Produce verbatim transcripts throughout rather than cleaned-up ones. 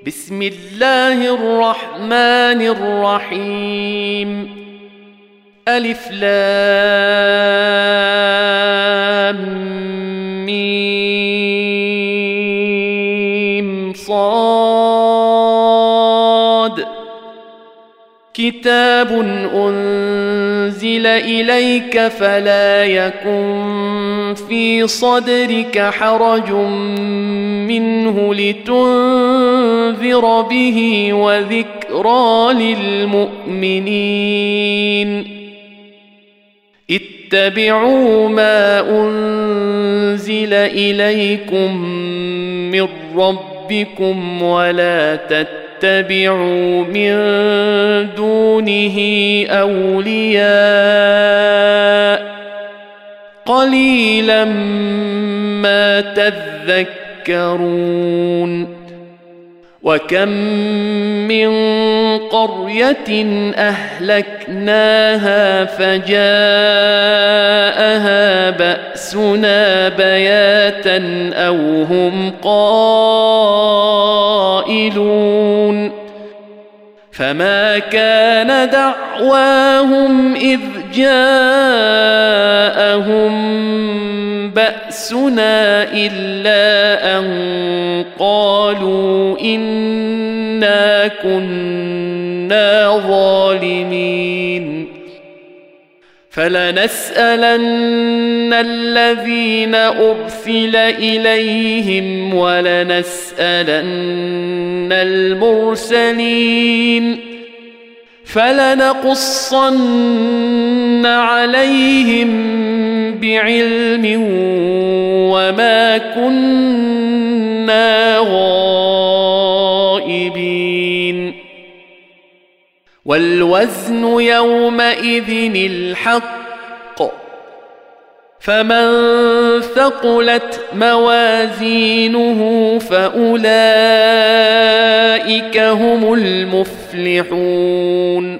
بسم الله الرحمن الرحيم. ألف لام ميم صاد. كتاب أنزل إليك فلا يكن في صدرك حرج منه لتنذر به وذكرى للمؤمنين. اتبعوا ما أنزل إليكم من ربكم ولا تتبعوا من دونه أولياء قليلا ما تذكرون. وكم من قرية أهلكناها فجاءها بأسنا بياتا أو هم قائلون. فما كان دعواهم إذ جاءهم بأسنا إلا أن قالوا إنا كنا ظالمين. فلنسألن الذين أرسل إليهم ولنسألن المرسلين فلنقصن عليهم بعلم وما كنا غائبين. والوزن يومئذ الحق فمن ثقلت موازينه فأولئك هم المفلحون.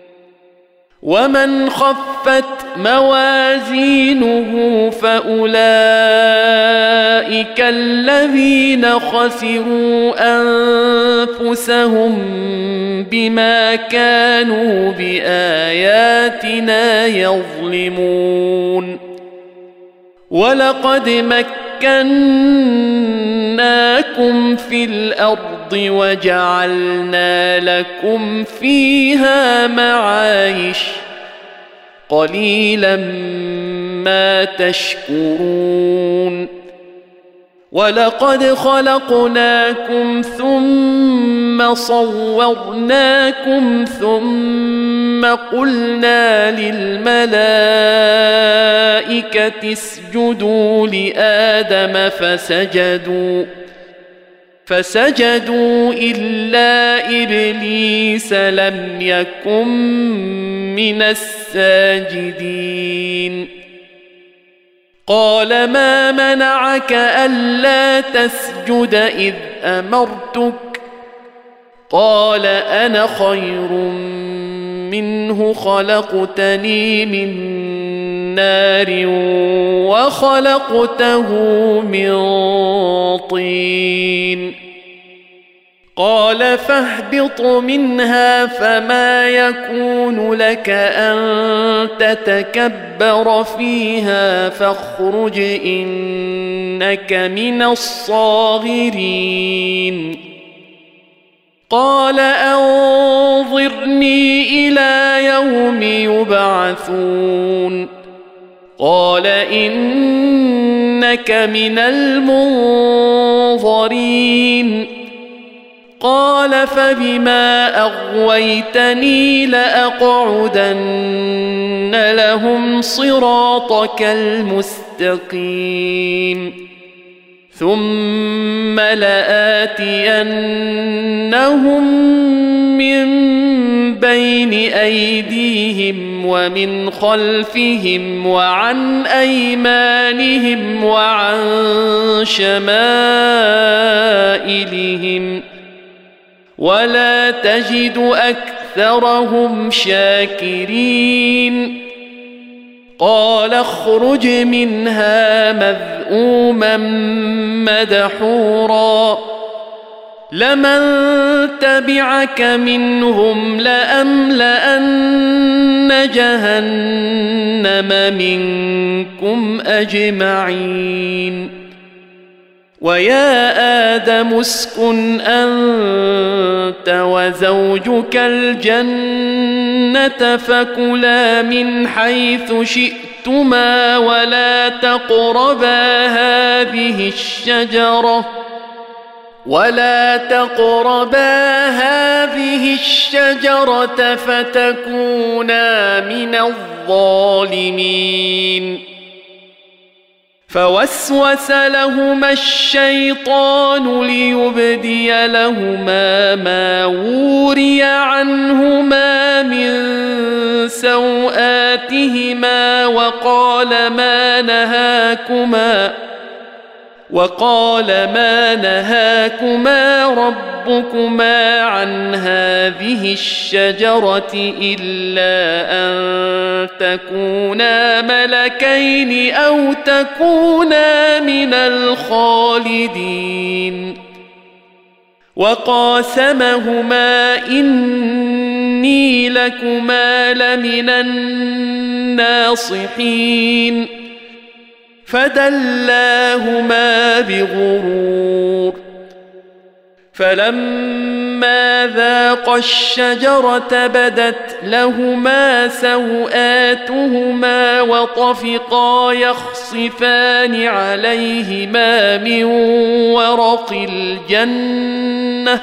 ومن خفت موازينه فأولئك الذين خسروا أنفسهم بما كانوا بآياتنا يظلمون. ولقد مكناكم في الأرض وجعلنا لكم فيها معايش قليلا ما تشكرون. ولقد خلقناكم ثم صورناكم ثم قلنا للملائكة اسجدوا لآدم فسجدوا فسجدوا إلا إبليس لم يكن من الساجدين. قال ما منعك ألا تسجد إذ أمرتك؟ قال أنا خير منه خلقتني من نار وخلقته من طين. قال فاهبط منها فما يكون لك أن تتكبر فيها فاخرج إنك من الصاغرين. قال أنظرني إلى يوم يبعثون. قال إنك من المنظرين. قال فبما أغويتني لأقعدن لهم صراطك المستقيم ثم لآتينهم من بين أيديهم ومن خلفهم وعن أيمانهم وعن شمائلهم ولا تجد أكثرهم شاكرين. قال اخرج منها مذءوما مدحورا لمن تبعك منهم لأملأن جهنم منكم أجمعين ويا آدم اسكن أنت وزوجك الجنة فكلا من حيث شئتما ولا تقربا هذه الشجرة ولا تقربا هذه الشجرة فتكونا من الظالمين فوسوس لهما الشيطان ليبدي لهما ما وري عنهما من سوآتهما وقال ما نهاكما وقال ما نهاكما ربكما عن هذه الشجرة إلا أن تكونا ملكين أو تكونا من الخالدين وقاسمهما إني لكما لمن الناصحين فدلاهما بغرور فلما ذاقا الشجرة بدت لهما سوآتهما وطفقا يخصفان عليهما من ورق الجنة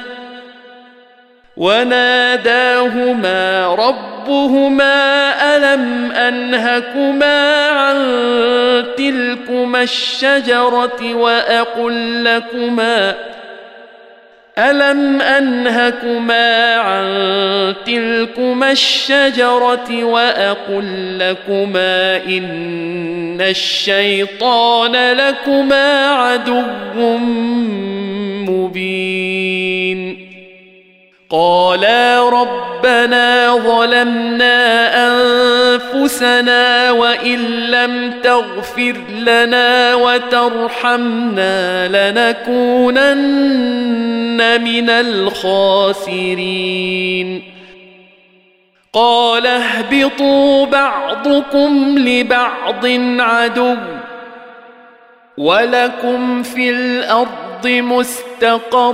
وناداهما ربهما ألم أنهكما عن تلكما الشجرة وأقل لكما ألم أنهكما عن تلكما الشجرة وأقل لكما إن الشيطان لكما عدو مبين قالا ربنا ظلمنا أنفسنا وإن لم تغفر لنا وترحمنا لنكونن من الخاسرين قال اهبطوا بعضكم لبعض عدو ولكم في الأرض مستقر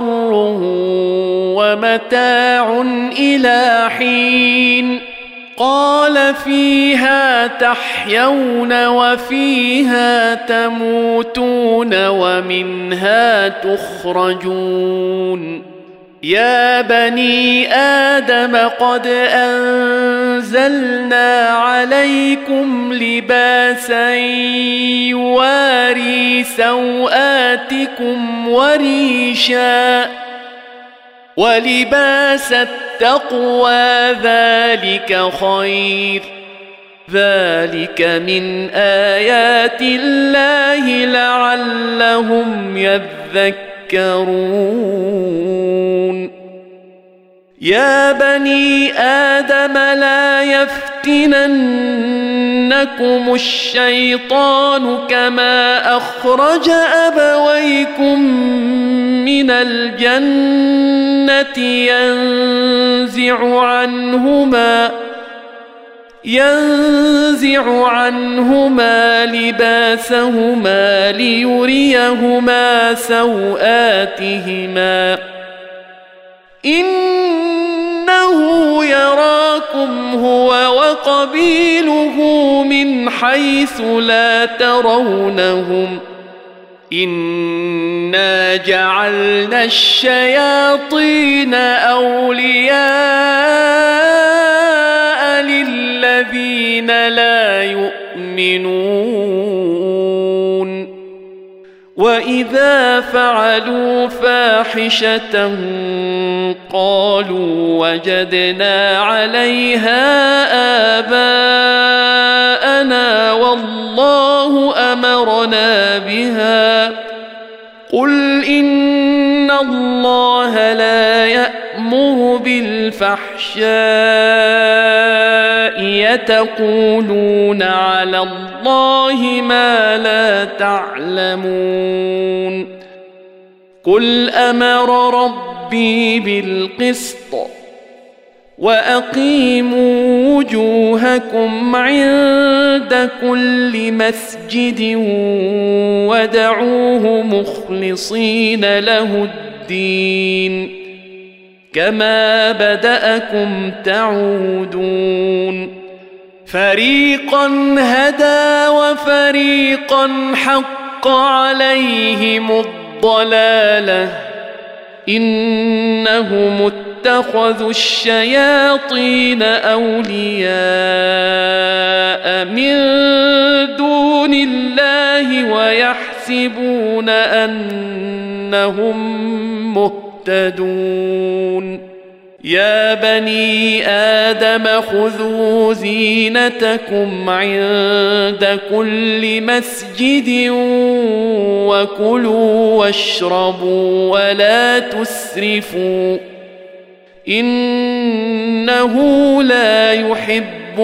ومتاع إلى حين قال فيها تحيون وفيها تموتون ومنها تخرجون يا بني آدم قد أنزلنا عليكم لباسا يواري سوآتكم وريشا ولباس التقوى ذلك خير ذلك من آيات الله لعلهم يذكرون يا بني آدم لا يفتننكم الشيطان كما أخرج أبويكم من الجنة ينزع عنهما ينزع عنهما لباسهما ليريهما سوآتهما إنه يراكم هو وقبيله من حيث لا ترونهم إنا جعلنا الشياطين أولياء للذين لا يؤمنون وإذا فعلوا فاحشة قالوا وجدنا عليها آباءنا والله أمرنا بها قل إن الله لا يأمر بالفحشاء يتقولون على الله ما لا تعلمون قل أمر ربي بالقسط وأقيموا وجوهكم عند كل مسجد ودعوه مخلصين له الدين كما بدأكم تعودون فريقا هدى وفريقا حق عليهم الضلالة إنهم اتخذوا الشياطين أولياء من دون الله ويحسبون أنهم مهتدون يا بني آدم خذوا زينتكم عند كل مسجد وكلوا واشربوا ولا تسرفوا إنه لا يحب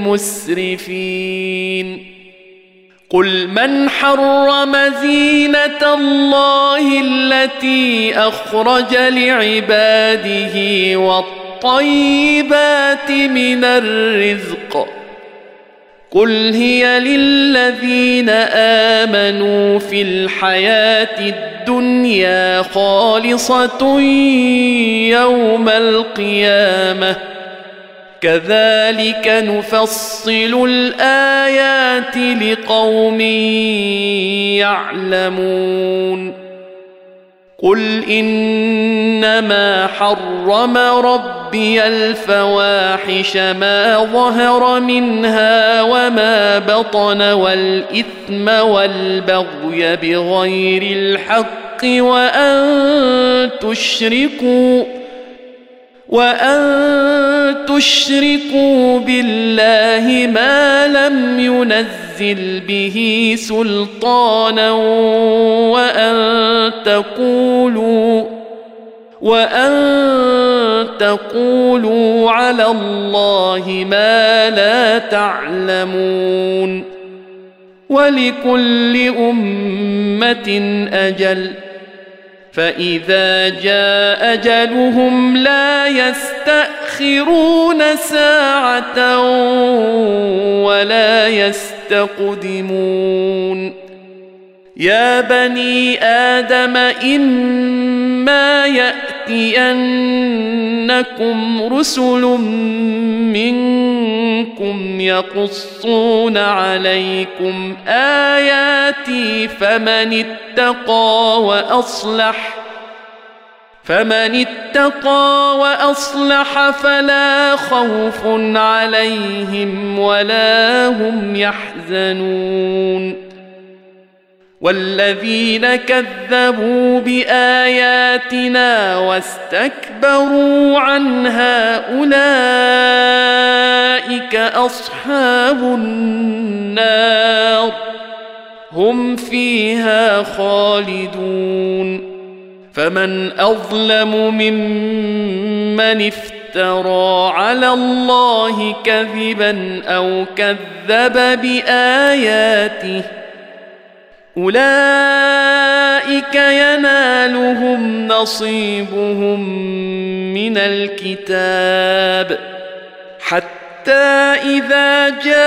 المسرفين قل من حرم زينة الله التي أخرج لعباده والطيبات من الرزق قل هي للذين آمنوا في الحياة الدنيا خالصة يوم القيامة كذلك نفصل الآيات لقوم يعلمون قل إنما حرم ربي الفواحش ما ظهر منها وما بطن والإثم والبغي بغير الحق وأن تشركوا وأن تشركوا بالله ما لم ينزل به سلطانا وأن تقولوا وأن تقولوا على الله ما لا تعلمون ولكل أمة أجل فإذا جاء أجلهم لا يستأخرون ساعة ولا يستقدمون يا بني آدم إما يأتينكم رسل منكم يقصون عليكم آياتي فمن اتقى وأصلح فمن اتقى وأصلح فلا خوف عليهم ولا هم يحزنون والذين كذبوا بآياتنا واستكبروا عنها أولئك أصحاب النار هم فيها خالدون فمن أظلم ممن افترى على الله كذبا أو كذب بآياته أولئك ينالهم نصيبهم من الكتاب حتى إذا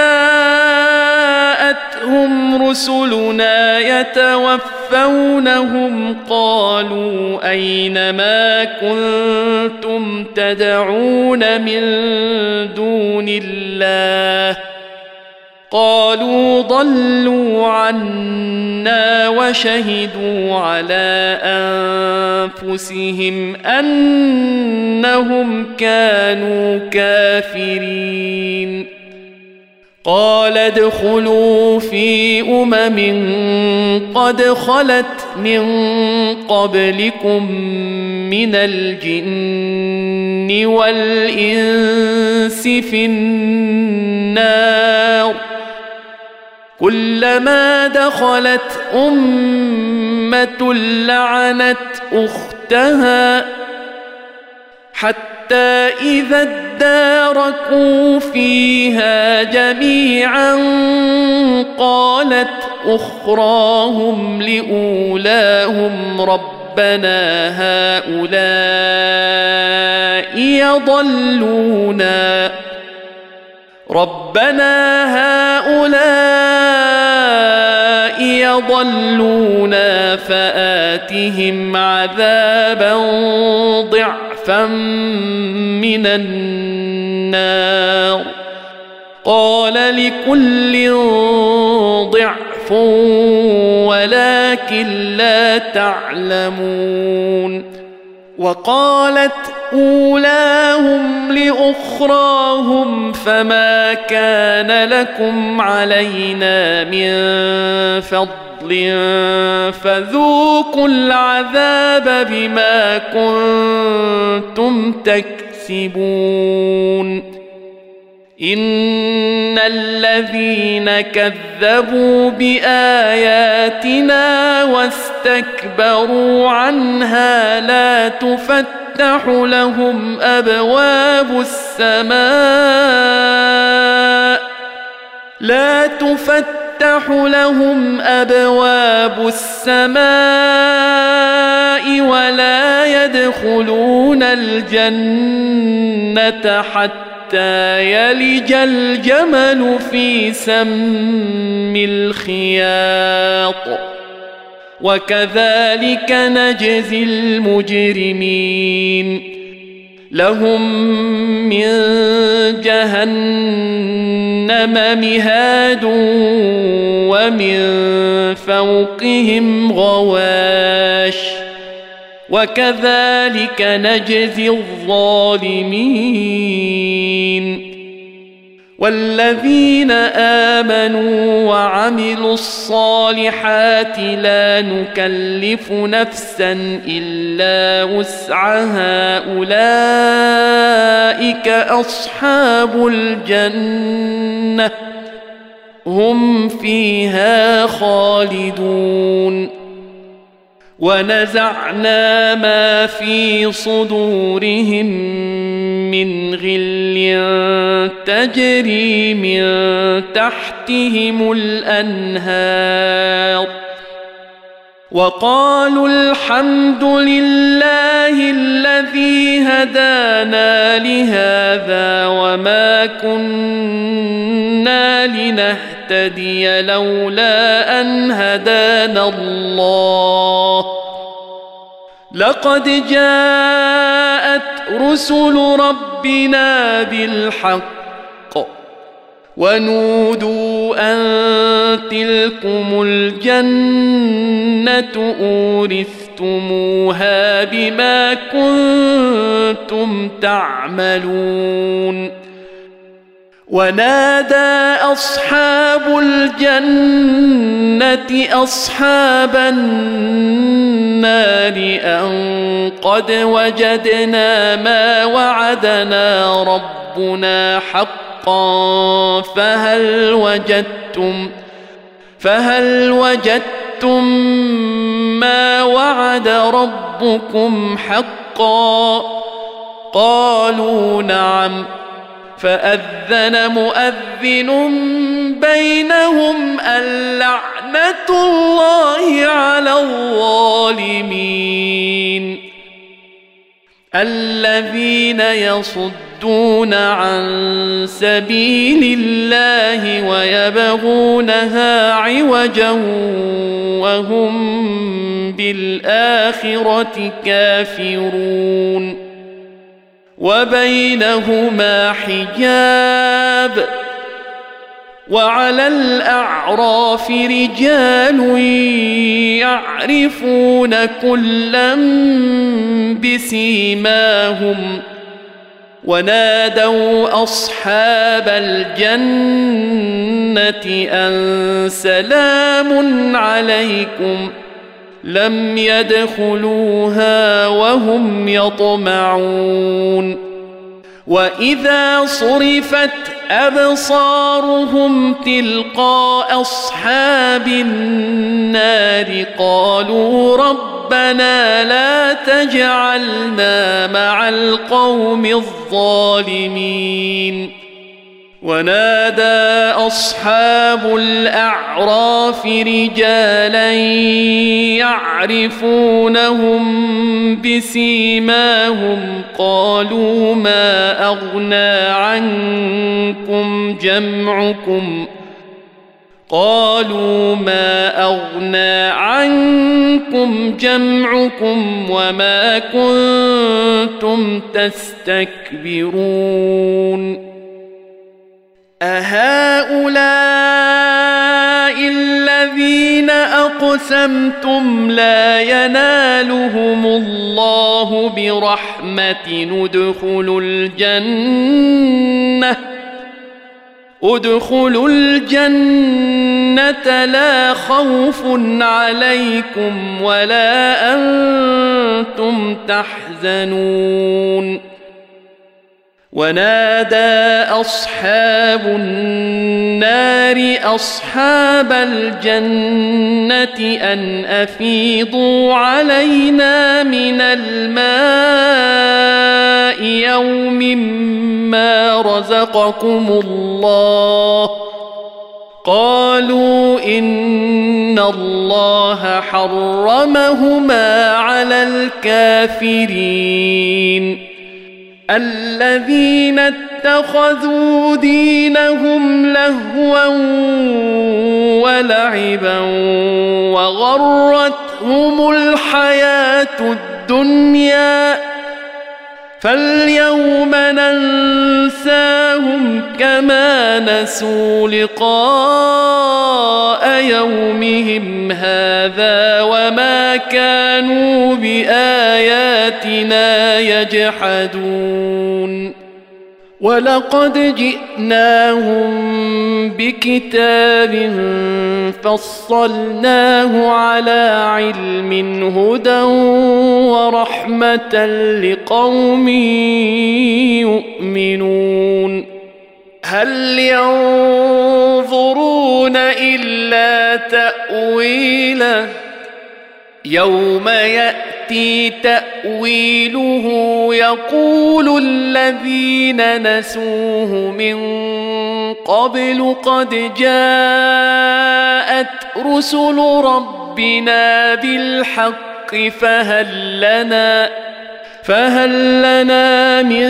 جاءتهم رسلنا يتوفونهم قالوا أين ما كنتم تدعون من دون الله قالوا ضلوا عنا وشهدوا على أنفسهم أنهم كانوا كافرين قال ادخلوا في أمم قد خلت من قبلكم من الجن والإنس في النار كلما دخلت أمة لعنت أختها حتى إذا اداركوا فيها جميعا قالت أخراهم لأولاهم رب ربنا هؤلاء يضلونا ربنا هؤلاء يضلونا فآتهم عذابا ضعفا من النار قال لكل ضعف ولكن لا تعلمون وقالت أولاهم لأخراهم فما كان لكم علينا من فضل فذوقوا العذاب بما كنتم تكسبون إن الذين كذبوا بآياتنا واستكبروا عنها لا تفتح لهم أبواب السماء لا تفتح لهم أبواب السماء ولا يدخلون الجنة حتى يلج الجمل في سم الخياط وكذلك نجزي المجرمين لهم من جهنم مهاد ومن فوقهم غواش وكذلك نجزي الظالمين والذين آمنوا وعملوا الصالحات لا نكلف نفسا إلا وسعها أولئك أصحاب الجنة هم فيها خالدون ونزعنا ما في صدورهم من غل تجري من تحتهم الأنهار وقالوا الحمد لله الذي هدانا لهذا وما كنا لنهتدي لولا أن هدانا الله لقد جاءت رسل ربنا بالحق ونودوا أن تلكم الجنة أورثتموها بما كنتم تعملون ونادى أصحاب الجنة أصحاب النار أن قد وجدنا ما وعدنا ربنا حقا فهل وجدتم فهل وجدتم ما وعد ربكم حقا قالوا نعم فأذن مؤذن بينهم اللعنة الله على الظالمين الذين يصدون عن سبيل الله ويبغونها عوجا وهم بالآخرة كافرون وبينهما حجاب وعلى الأعراف رجال يعرفون كلا بسيماهم ونادوا أصحاب الجنة أن سلام عليكم لم يدخلوها وهم يطمعون وإذا صرفت أبصارهم تلقاء أصحاب النار قالوا ربنا لا تجعلنا مع القوم الظالمين ونادى أصحاب الأعراف رجالا يعرفونهم بسيماهم قالوا ما أغنى عنكم جمعكم قالوا ما أغنى عنكم جمعكم وما كنتم تستكبرون أهؤلاء الذين أقسمتم لا ينالهم الله برحمة ادخلوا الجنة ادخلوا الجنة لا خوف عليكم ولا أنتم تحزنون ونادى أصحاب النار أصحاب الجنة أن أفيضوا علينا من الماء يوم ما رزقكم الله قالوا إن الله حرمهما على الكافرين الذين اتخذوا دينهم لهوا ولعبا وغرتهم الحياة الدنيا فاليوم ننساهم كما نسوا لقاء يومهم هذا وما كانوا بآياتنا يجحدون ولقد جئناهم بكتاب فصلناه على علم هدى ورحمة لقوم يؤمنون هل ينظرون إلا تأويله يوم يأتي تأويله يقول الذين نسوه من قبل قد جاءت رسل ربنا بالحق فهل لنا فهل لنا من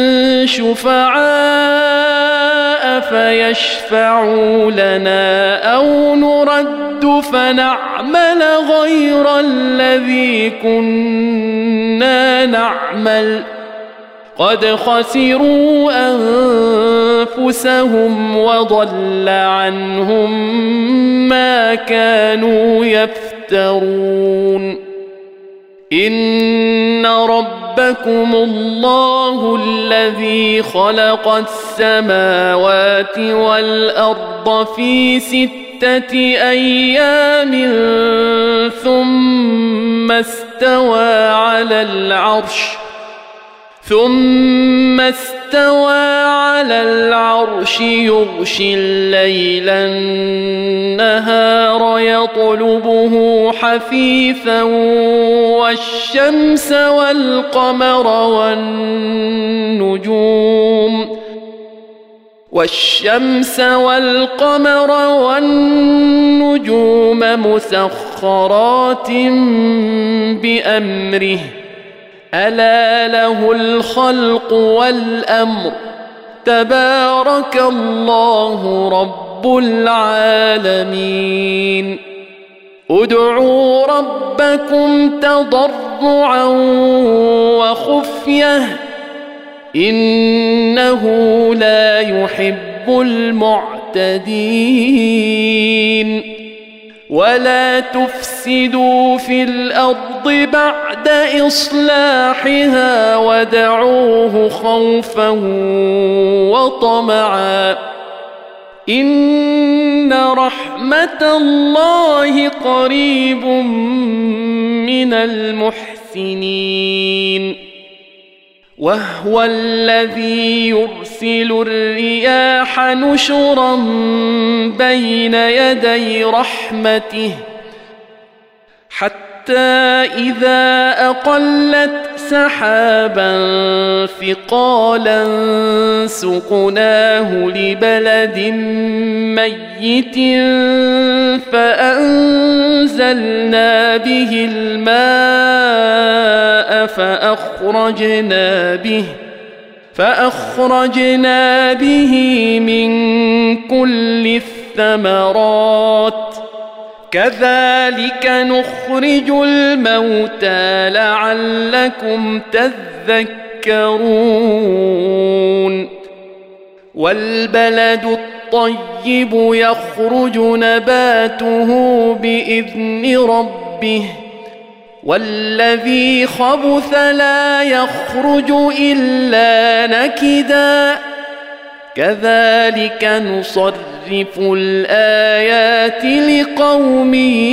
شفعاء فيشفعوا لنا أو نرد فنعمل غير الذي كنا نعمل قد خسروا أنفسهم وضل عنهم ما كانوا يفترون إن ربكم الله الذي خلق السماوات والأرض في ستة أيام ثم استوى على العرش ثم استوى على العرش يغشي الليل النهار يطلبه حثيثا والشمس والقمر والنجوم والشمس والقمر والنجوم مسخرات بأمره ألا له الخلق والأمر تبارك الله رب العالمين ادعوا ربكم تضرعا وخفية إنه لا يحب المعتدين ولا تفسدوا في الأرض بعد إصلاحها ودعوه خوفا وطمعا إن رحمة الله قريب من المحسنين وهو الذي يرسل الرياح نشرا بين يدي رحمته حتى إذا أقلت سحابا ثقالا سقناه لبلد ميت فأنزلنا به الماء فأخرجنا به فأخرجنا به من كل الثمرات كذلك نخرج الموتى لعلكم تذكرون والبلد الطيب يخرج نباته بإذن ربه والذي خبث لا يخرج إلا نكدا كذلك نصرف الآيات لقوم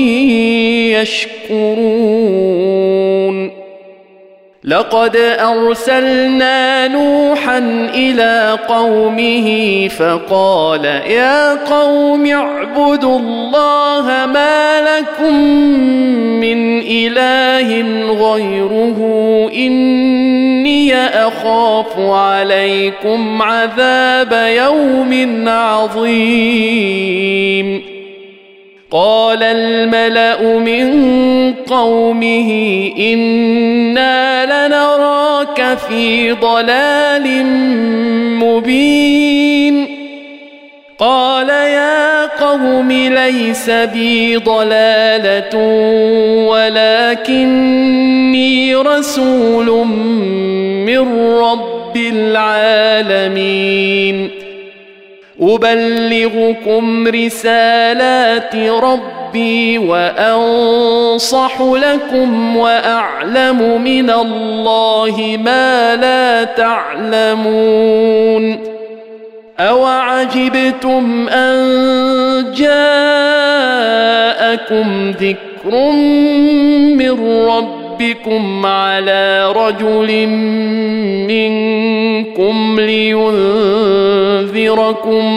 يشكرون لقد أرسلنا نوحا إلى قومه فقال يا قوم اعبدوا الله ما لكم من إله غيره إني أخاف عليكم عذاب يوم عظيم قال الملأ من قومه إنا لنراك في ضلال مبين قال يا قوم ليس بي ضلالة ولكني رسول من رب العالمين أبلغكم رسالات ربي وأنصح لكم وأعلم من الله ما لا تعلمون أوعجبتم أن جاءكم ذكر من ربكم على رجل منكم لينذركم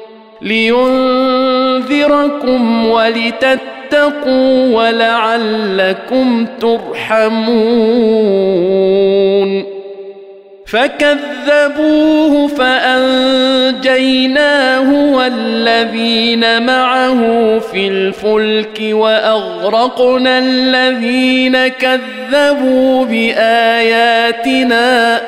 لينذركم ولتتقوا ولعلكم ترحمون فكذبوه فأنجيناه والذين معه في الفلك وأغرقنا الذين كذبوا بآياتنا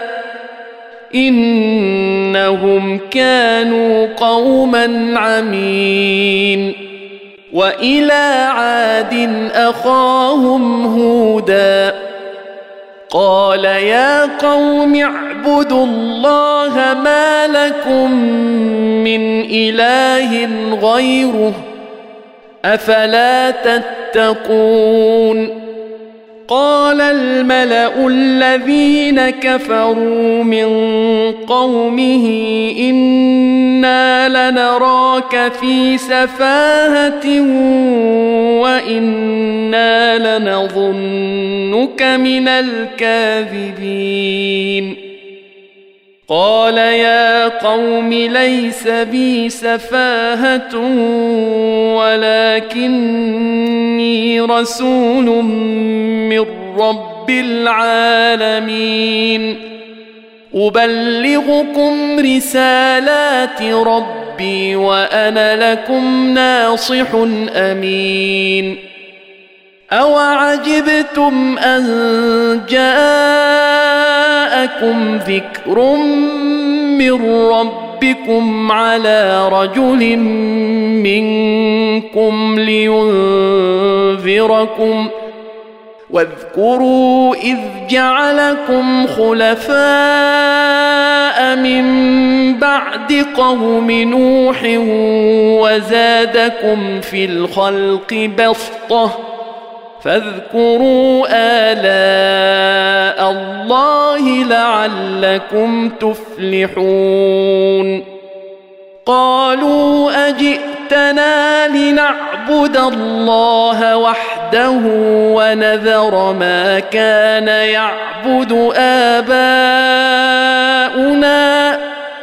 إنهم كانوا قوما عمين وإلى عاد أخاهم هودا قال يا قوم اعبدوا الله ما لكم من إله غيره أفلا تتقون قال الملأ الذين كفروا من قومه إنا لنراك في سفاهة وإنا لنظنك من الكاذبين قال يا قوم ليس بي سفاهة ولكني رسول من رب العالمين أبلغكم رسالات ربي وأنا لكم ناصح أمين أوعجبتم أن جاءكم ذكر من ربكم على رجل منكم لينذركم واذكروا إذ جعلكم خلفاء من بعد قوم نوح وزادكم في الخلق بسطة فاذكروا آلاء الله لعلكم تفلحون قالوا أجئتنا لنعبد الله وحده ونذر ما كان يعبد آباؤنا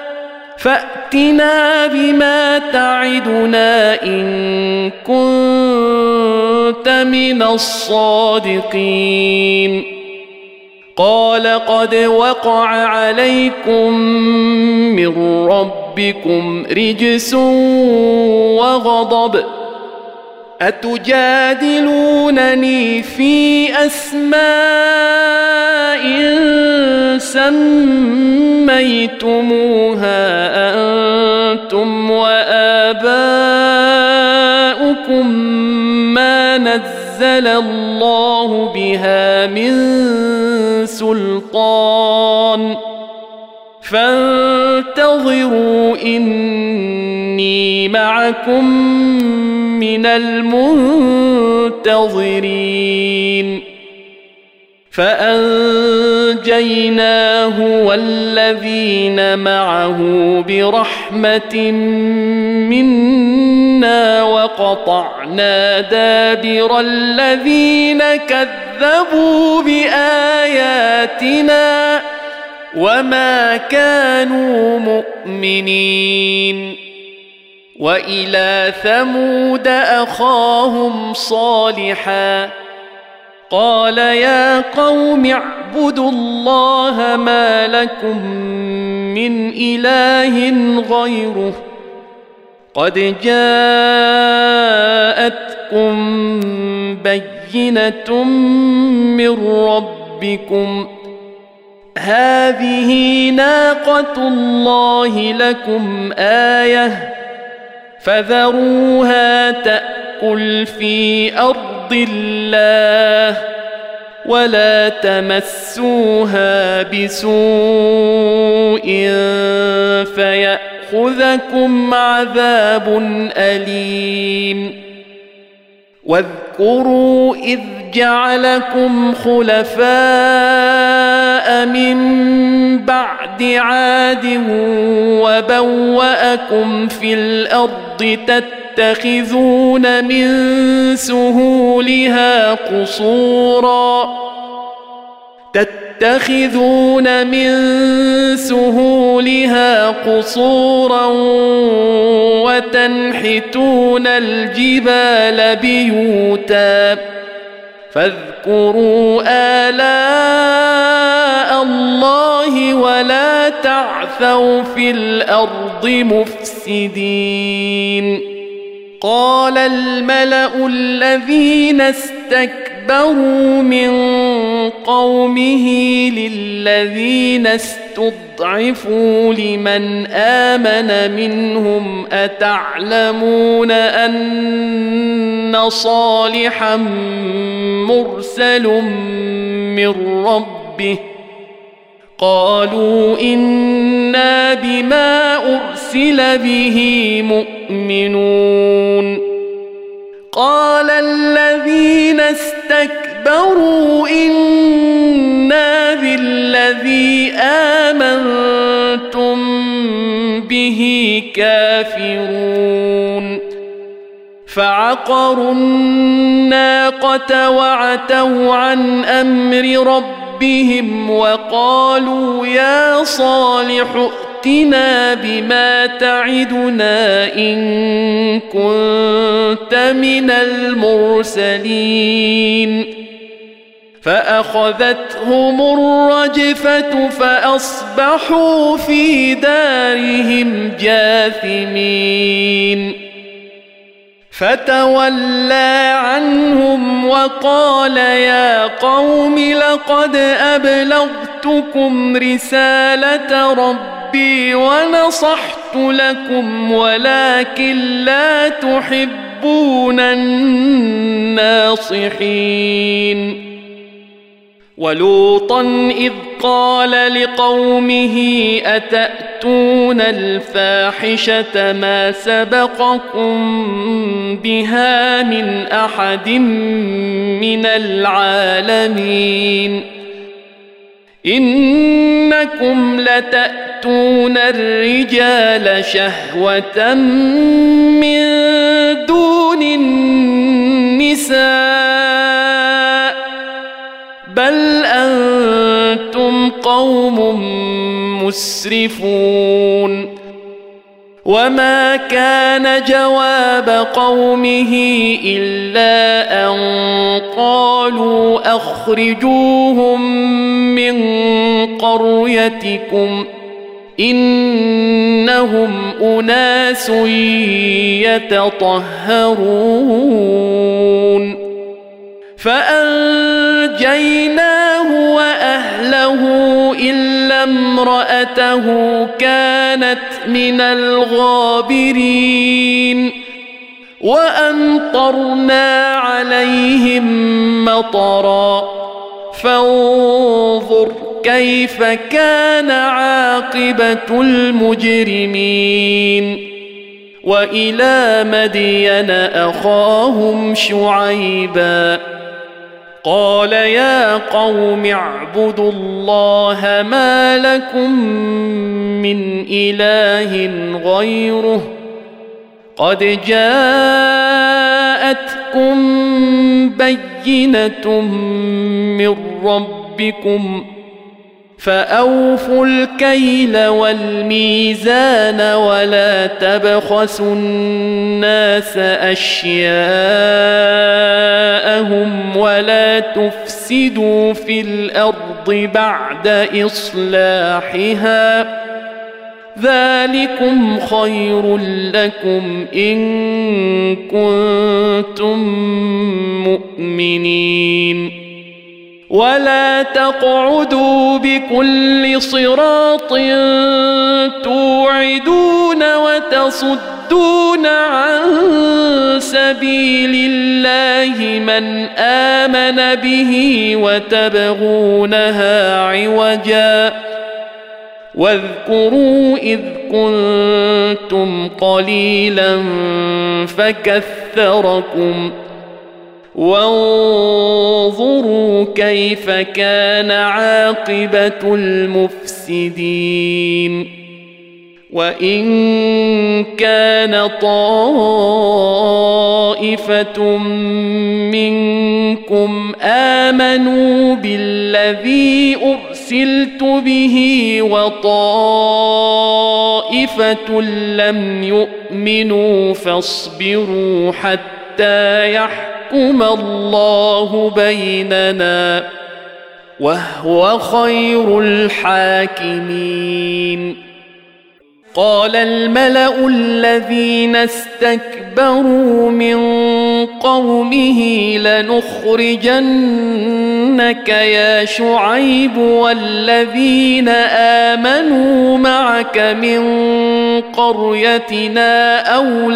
فأتنا بما تعدنا إن كنت من الصادقين قال قد وقع عليكم من ربكم رجس وغضب أتجادلونني في أسماء سميتموها أنتم وآباؤكم ما نزل الله بها من سلطان فانتظروا إني معكم من المنتظرين فأنجيناه والذين معه برحمة منا وقطعنا دابر الذين كذبوا بآياتنا وما كانوا مؤمنين وإلى ثمود أخاهم صالحا قال يا قوم اعبدوا الله ما لكم من إله غيره قد جاءتكم بينة من ربكم هذه ناقة الله لكم آية فذروها تأكل في أرض الله ولا تمسوها بسوء فيأخذكم عذاب أليم واذكروا إذ جعلكم خلفاء من بعد عاد وبوأكم في الأرض تتخذون من سهولها قصورا تتخذون من سهولها قصورا وتنحتون الجبال بيوتا فاذكروا آلاء الله ولا تعثوا في الأرض مفسدين قال الملأ الذين استكبروا من قومه للذين استضعفوا لمن آمن منهم أتعلمون أن صالحا مرسل من ربه قالوا إنا بما أرسل به مؤمنون قال الذين استكبروا إنا بالذي آمنتم به كافرون فعقروا الناقة وعتوا عن أمر ربهم وقالوا يا صالح ائتنا بما تعدنا إن كنت من المرسلين فأخذتهم الرجفة فأصبحوا في دارهم جاثمين فتولى عنهم وقال يا قوم لقد أبلغتكم رسالة ربي ونصحت لكم ولكن لا تحبون الناصحين ولوطا إذ قال لقومه أتأتون الفاحشة ما سبقكم بها من أحد من العالمين إنكم لتأتون الرجال شهوة من دون النساء بل أنتم قوم مسرفون وما كان جواب قومه إلا أن قالوا أخرجوهم من قريتكم إنهم أناس يتطهرون فأنجيناه وأهله إلا امرأته كانت من الغابرين وأمطرنا عليهم مطرا فانظر كيف كان عاقبة المجرمين وإلى مدين أخاهم شعيبا قال يا قوم اعبدوا الله ما لكم من إله غيره قد جاءتكم بينة من ربكم فأوفوا الكيل والميزان ولا تبخسوا الناس أشياءهم ولا تفسدوا في الأرض بعد إصلاحها ذلكم خير لكم إن كنتم مؤمنين ولا تقعدوا بكل صراط توعدون وتصدون عن سبيل الله من آمن به وتبغونها عوجا واذكروا إذ كنتم قليلا فكثركم وانظروا كيف كان عاقبة المفسدين وإن كان طائفة منكم آمنوا بالذي أرسلت به وطائفة لم يؤمنوا فاصبروا حتى يحكموا يحكم الله بيننا وهو خير الحاكمين قال الملأ الذين استكبروا من قومه لنخرجنك يا شعيب والذين آمنوا معك من قريتنا أو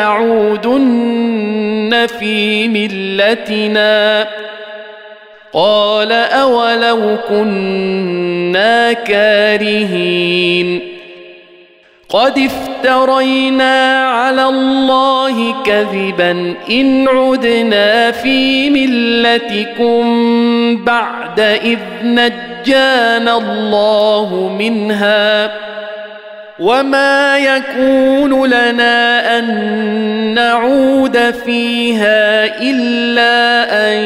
لتعودن في ملتنا قال أولو كنا كارهين قد افترينا على الله كذبا إن عدنا في ملتكم بعد إذ نجانا الله منها وما يكون لنا أن نعود فيها إلا أن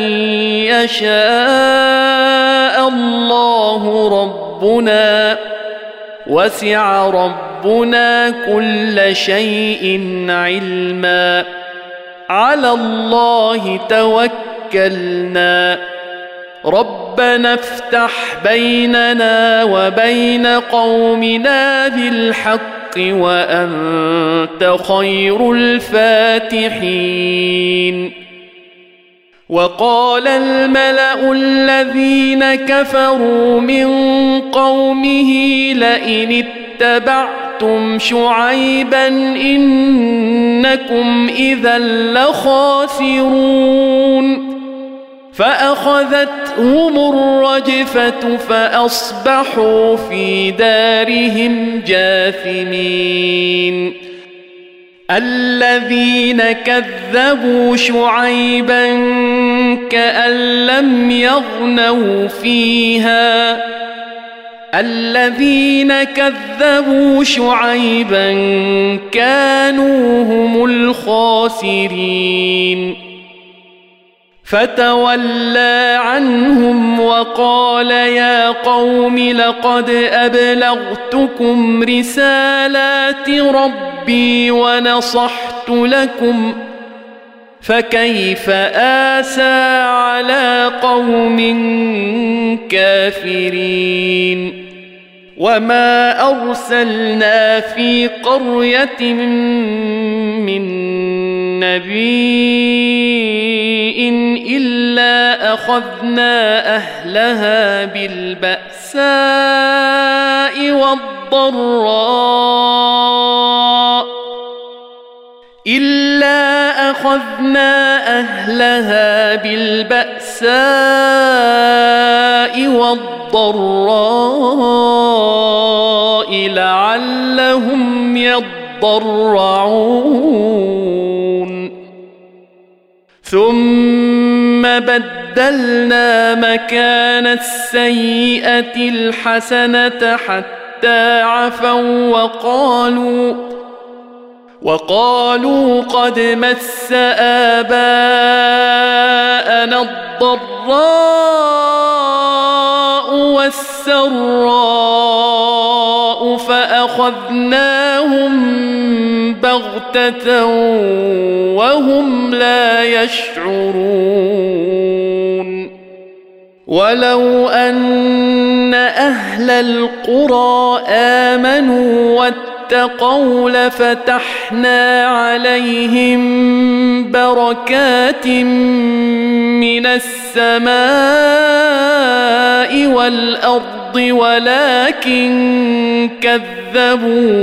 يشاء الله ربنا وسع ربنا كل شيء علما على الله توكلنا ربنا افتح بيننا وبين قومنا بالحق وأنت خير الفاتحين وقال الملأ الذين كفروا من قومه لئن اتبعتم شعيبا إنكم إذا لخاسرون فأخذتهم الرجفة فأصبحوا في دارهم جاثمين الذين كذبوا شعيبا كأن لم يغنوا فيها الذين كذبوا شعيبا كانوا هم الخاسرين فتولى عنهم وقال يا قوم لقد أبلغتكم رسالات ربي ونصحت لكم فكيف آسى على قوم كافرين وما أرسلنا في قرية من نبي إلا أخذنا أهلها بالبأساء والضراء إلا أخذنا أهلها بالبأساء والضراء لعلهم يضرعون ثم بدلنا مكان السيئة الحسنة حتى عفوا وقالوا وقالوا قد مس آباءنا الضراء والسراء فأخذناهم بغتة وهم لا يشعرون ولو أن أهل القرى آمنوا واتقوا لفتحنا عليهم بركات من السماء والأرض ولكن كذبوا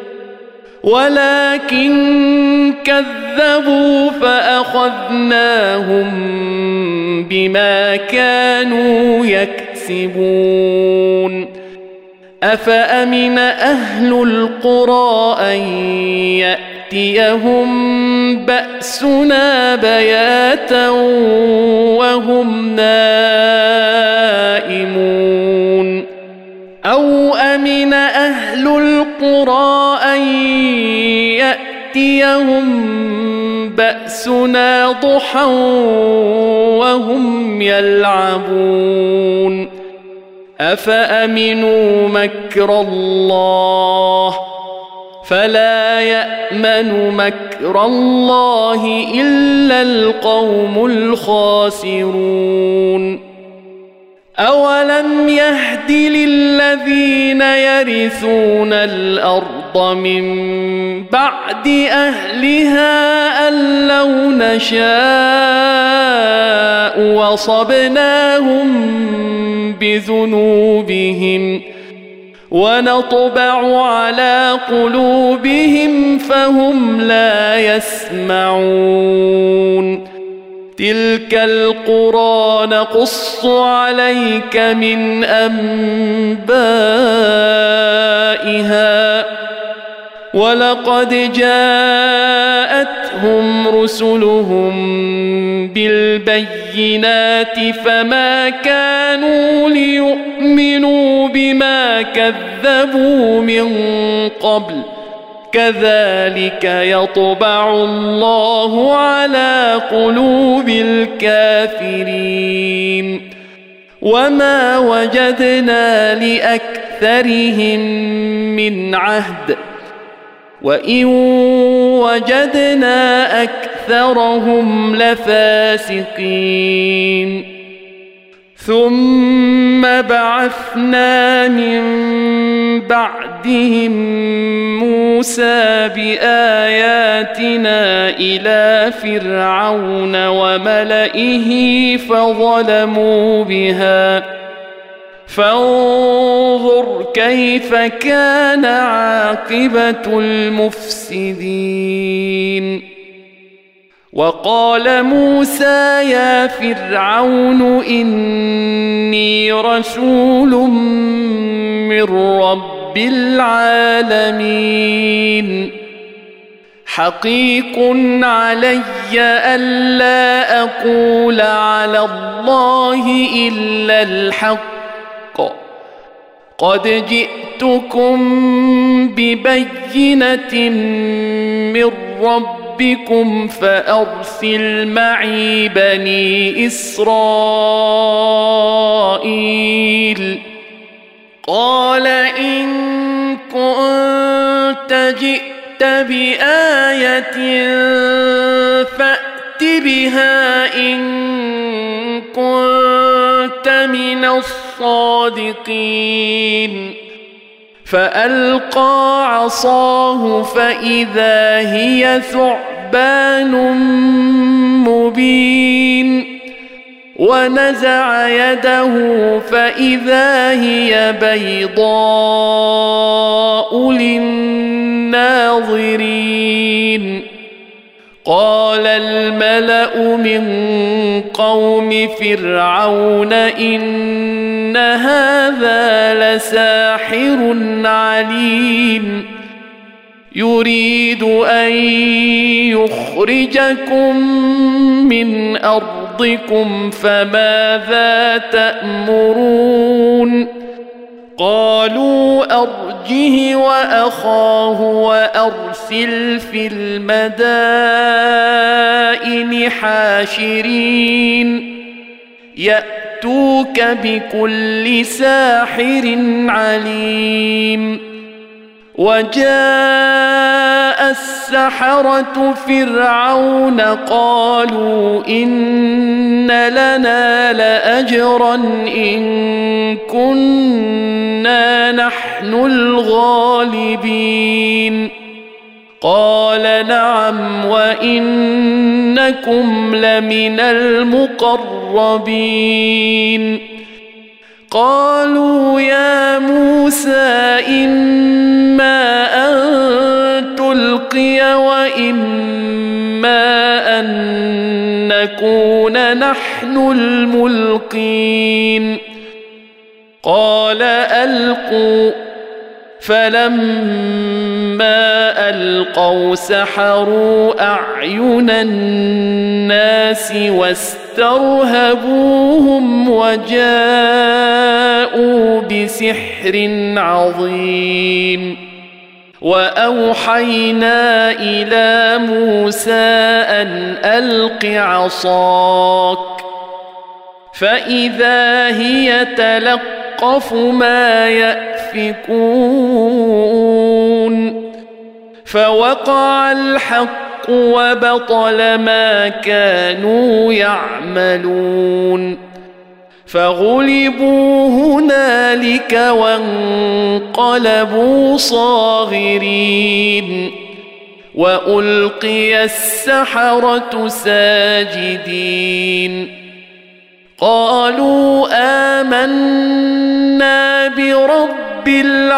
ولكن كذبوا فأخذناهم بما كانوا يكسبون أفأمن أهل القرى أن يأتيهم بأسنا بياتا وهم نائمون أو أمن أهل القرى أن يأتيهم بأسنا ضحى وهم يلعبون أفأمنوا مكر الله فلا يأمن مكر الله إلا القوم الخاسرون أولم يهد للذين يرثون الأرض من بعد أهلها أن لو نشاء وصبناهم بذنوبهم ونطبع على قلوبهم فهم لا يسمعون تلك القرى نقص عليك من أنبائها ولقد جاءتهم رسلهم بالبينات فما كانوا ليؤمنوا بما كذبوا من قبل كذلك يطبع الله على قلوب الكافرين وما وجدنا لأكثرهم من عهد وإن وجدنا أكثرهم لفاسقين ثم بعثنا من بعدهم موسى بآياتنا إلى فرعون وملئه فظلموا بها فانظر كيف كان عاقبة المفسدين وقال موسى يا فرعون إني رسول من رب العالمين حقيق علي ألا أقول على الله إلا الحق قد جئتكم ببينة من رب ربكم فأرسل معي بني إسرائيل قال إن كنت جئت بآية فأت بها إن كنت من الصادقين فألقى عصاه فإذا هي ثعبان مبين ونزع يده فإذا هي بيضاء للناظرين قال الملأ من قوم فرعون إن هذا لساحر عليم يريد أن يخرجكم من أرضكم فماذا تأمرون قالوا أرجه وأخاه وأرسل في المدائن حاشرين يأتوك بكل ساحر عليم وجاء السحرة فرعون قالوا إن لنا لأجرا إن كنا نحن الغالبين قال نعم وإنكم لمن المقربين قالوا يا موسى إما أن تلقي وإما أن نكون نحن الملقين قال ألقوا فلما ألقوا سحروا أعين الناس واسترهبوهم وجاءوا بسحر عظيم وأوحينا إلى موسى أن ألق عصاك فإذا هي تلقف ما يأفكون فوقع الحق وبطل ما كانوا يعملون فغلبوا هنالك وانقلبوا صاغرين وألقي السحرة ساجدين قالوا آمنا برب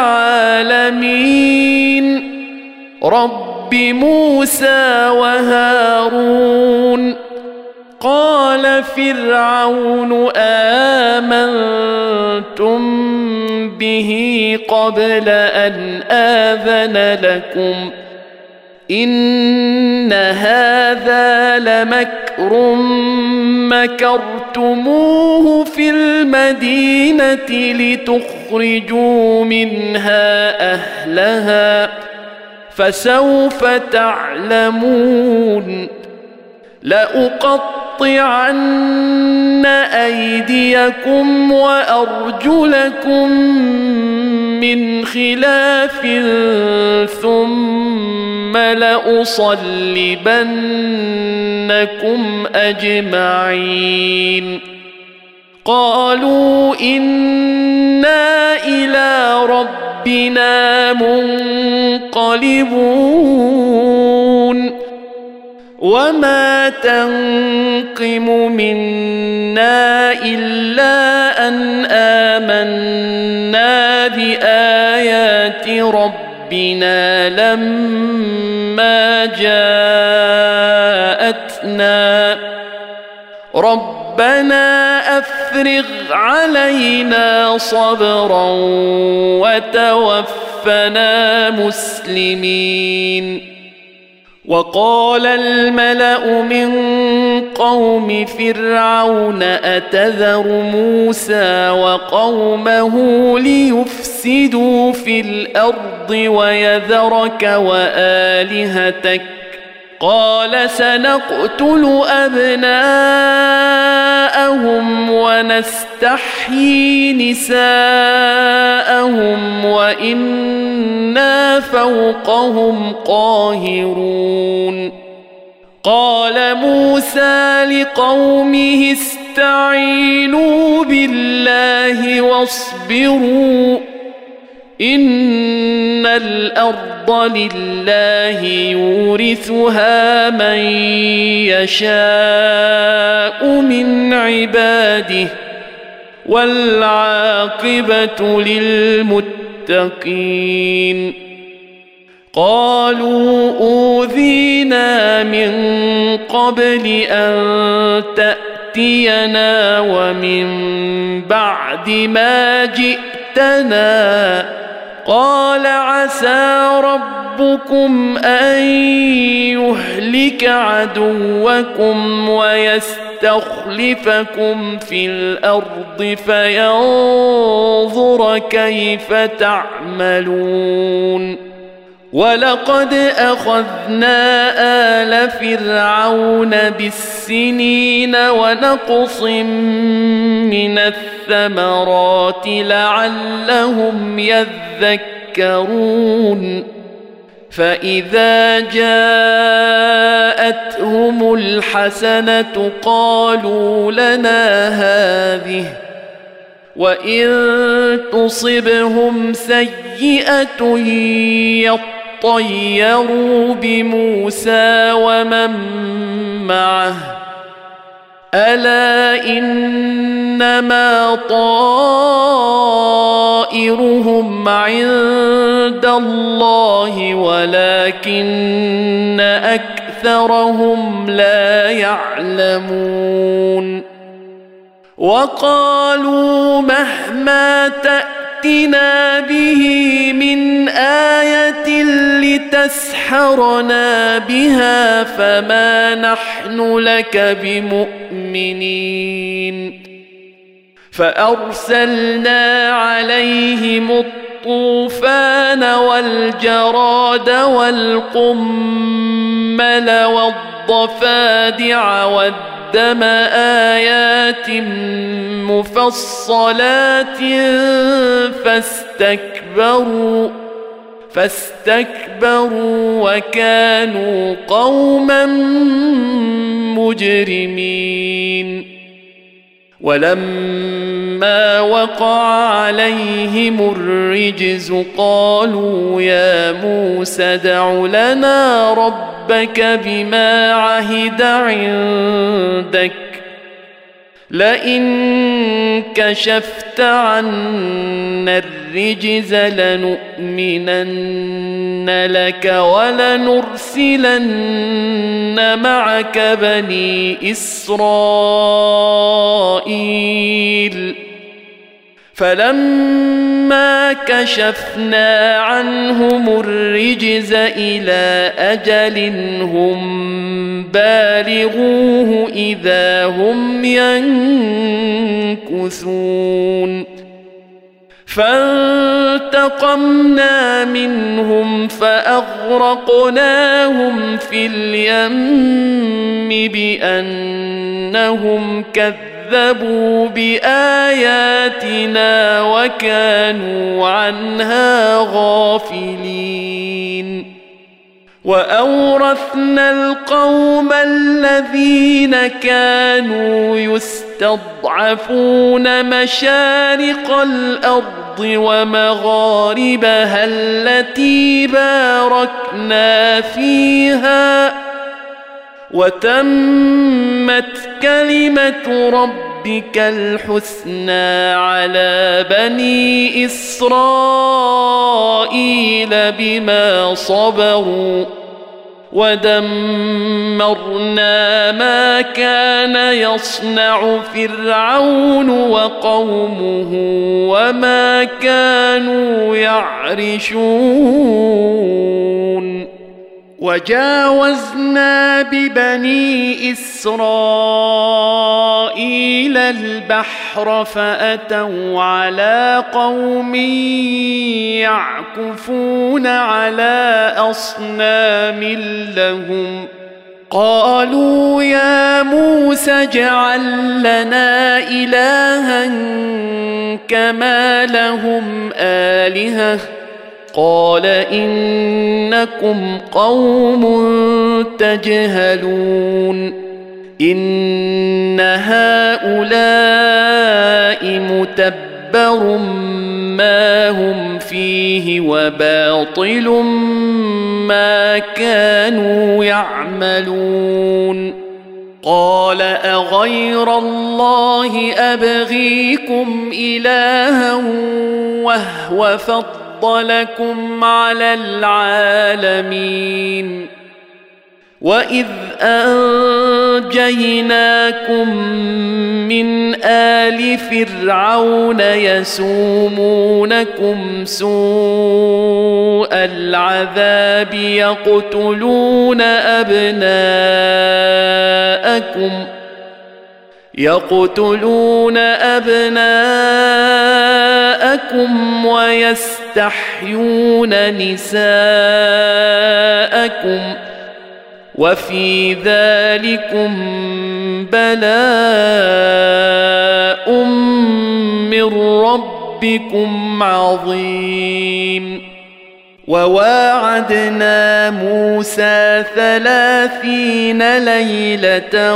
العالمين رب موسى وهارون قال فرعون آمنتم به قبل أن آذن لكم إن هذا لمكر مكرتموه في المدينة لتخرجوا منها أهلها فسوف تعلمون لأقطعن أيديكم وأرجلكم من خلاف ثم لأصلبنكم أجمعين قالوا إنا إلى ربنا منقلبون وما تنقم منا إلا أن آمنا بآيات ربنا لما جاءتنا ربنا أفرغ علينا صبرا وتوفنا مسلمين وقال الملأ من قوم فرعون أتذر موسى وقومه ليفسدوا في الأرض ويذرك وآلهتك قال سنقتل أبناءهم ونستحيي نساءهم وإنا فوقهم قاهرون قال موسى لقومه استعينوا بالله واصبروا إن الأرض لله يورثها من يشاء من عباده والعاقبة للمتقين قالوا أوذينا من قبل أن تأتينا ومن بعد ما جئتنا قال عسى ربكم أن يهلك عدوكم ويستخلفكم في الأرض فينظر كيف تعملون ولقد أخذنا آل فرعون بالسنين ونقص من الثمرات لعلهم يذكرون فإذا جاءتهم الحسنة قالوا لنا هذه وإن تصبهم سيئة يطيروا بموسى ومن معه ألا إنما طائرهم عند الله ولكن أكثرهم لا يعلمون وقالوا مهما تأتنا به من آية لتسحرنا بها فما نحن لك بمؤمنين فأرسلنا عليهم الطوفان والجراد والقمل والضفادع والدم قدم آيات مفصلات فاستكبروا فاستكبروا وكانوا قوما مجرمين ولما وقع عليهم الرجز قالوا يا موسى ادع لنا ربك بما عهد عندك لئن كشفت عنا الرجز لنؤمنن لك ولنرسلن معك بني إسرائيل فلما كشفنا عنهم الرجز إلى أجل هم بالغوه إذا هم ينكثون فانتقمنا منهم فأغرقناهم في اليم بأنهم كذبوا بآياتنا وكانوا عنها غافلين وأورثنا القوم الذين كانوا يستضعفون مشارق الأرض ومغاربها التي باركنا فيها وتمت كلمة ربك الحسنى على بني إسرائيل بما صبروا ودمرنا ما كان يصنع فرعون وقومه وما كانوا يعرشون وجاوزنا ببني إسرائيل البحر فأتوا على قوم يعكفون على أصنام لهم قالوا يا موسى اجعل لنا إلها كما لهم آلهة قال إنكم قوم تجهلون إن هؤلاء متبر ما هم فيه وباطل ما كانوا يعملون قال أغير الله أبغيكم إلها وهو فضلكم على العالمين وإذ أنجيناكم من آل فرعون يسومونكم سوء العذاب يقتلون أبناءكم يقتلون أبناءكم ويستحيون نساءكم وفي ذلكم بلاء من ربكم عظيم وواعدنا موسى ثلاثين ليلة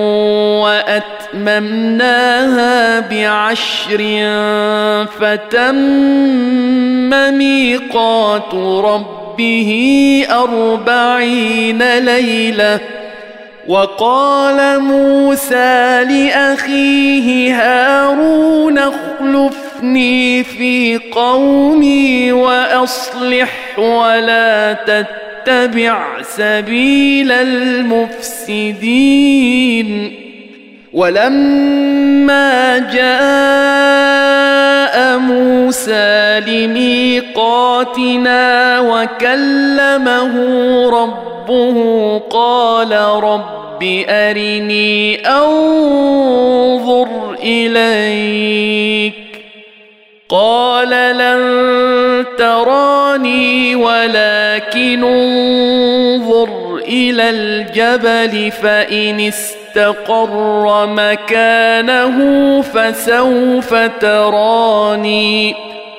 وأتممناها بعشر فتم ميقات ربه به أربعين ليلة وقال موسى لأخيه هارون اخلفني في قومي وأصلح ولا تتبع سبيل المفسدين ولما جاء موسى لميقاتنا وكلمه ربه قال رب أرني أنظر إليك قال لن تراني ولكن انظر إلى الجبل فإن استقر مكانه فسوف تراني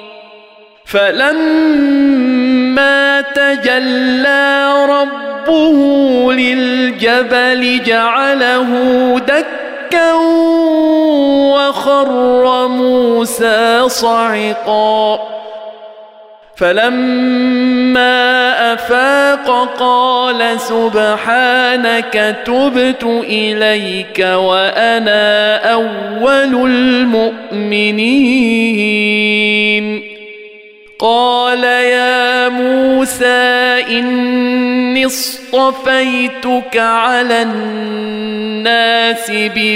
فلما تجلى ربه للجبل جعله دكا وخر موسى صعقا فلما أفاق قال سبحانك تبت إليك وأنا أول المؤمنين قال يا موسى إني اصطفيتك على الناس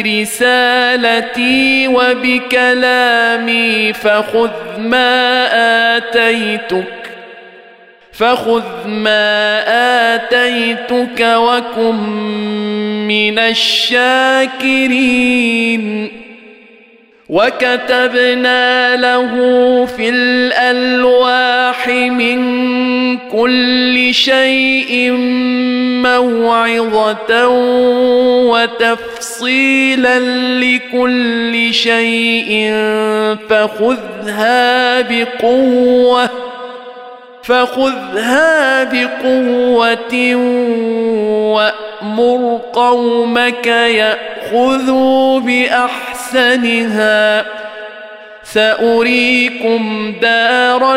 برسالتي وبكلامي فخذ ما آتيتك فخذ ما آتيتك وكن من الشاكرين وكتبنا له في الألواح من كل شيء موعظة وتفصيلا لكل شيء فخذها بقوة فخذها بقوة وأمر قومك يأخذوا بأحسنها سأريكم دار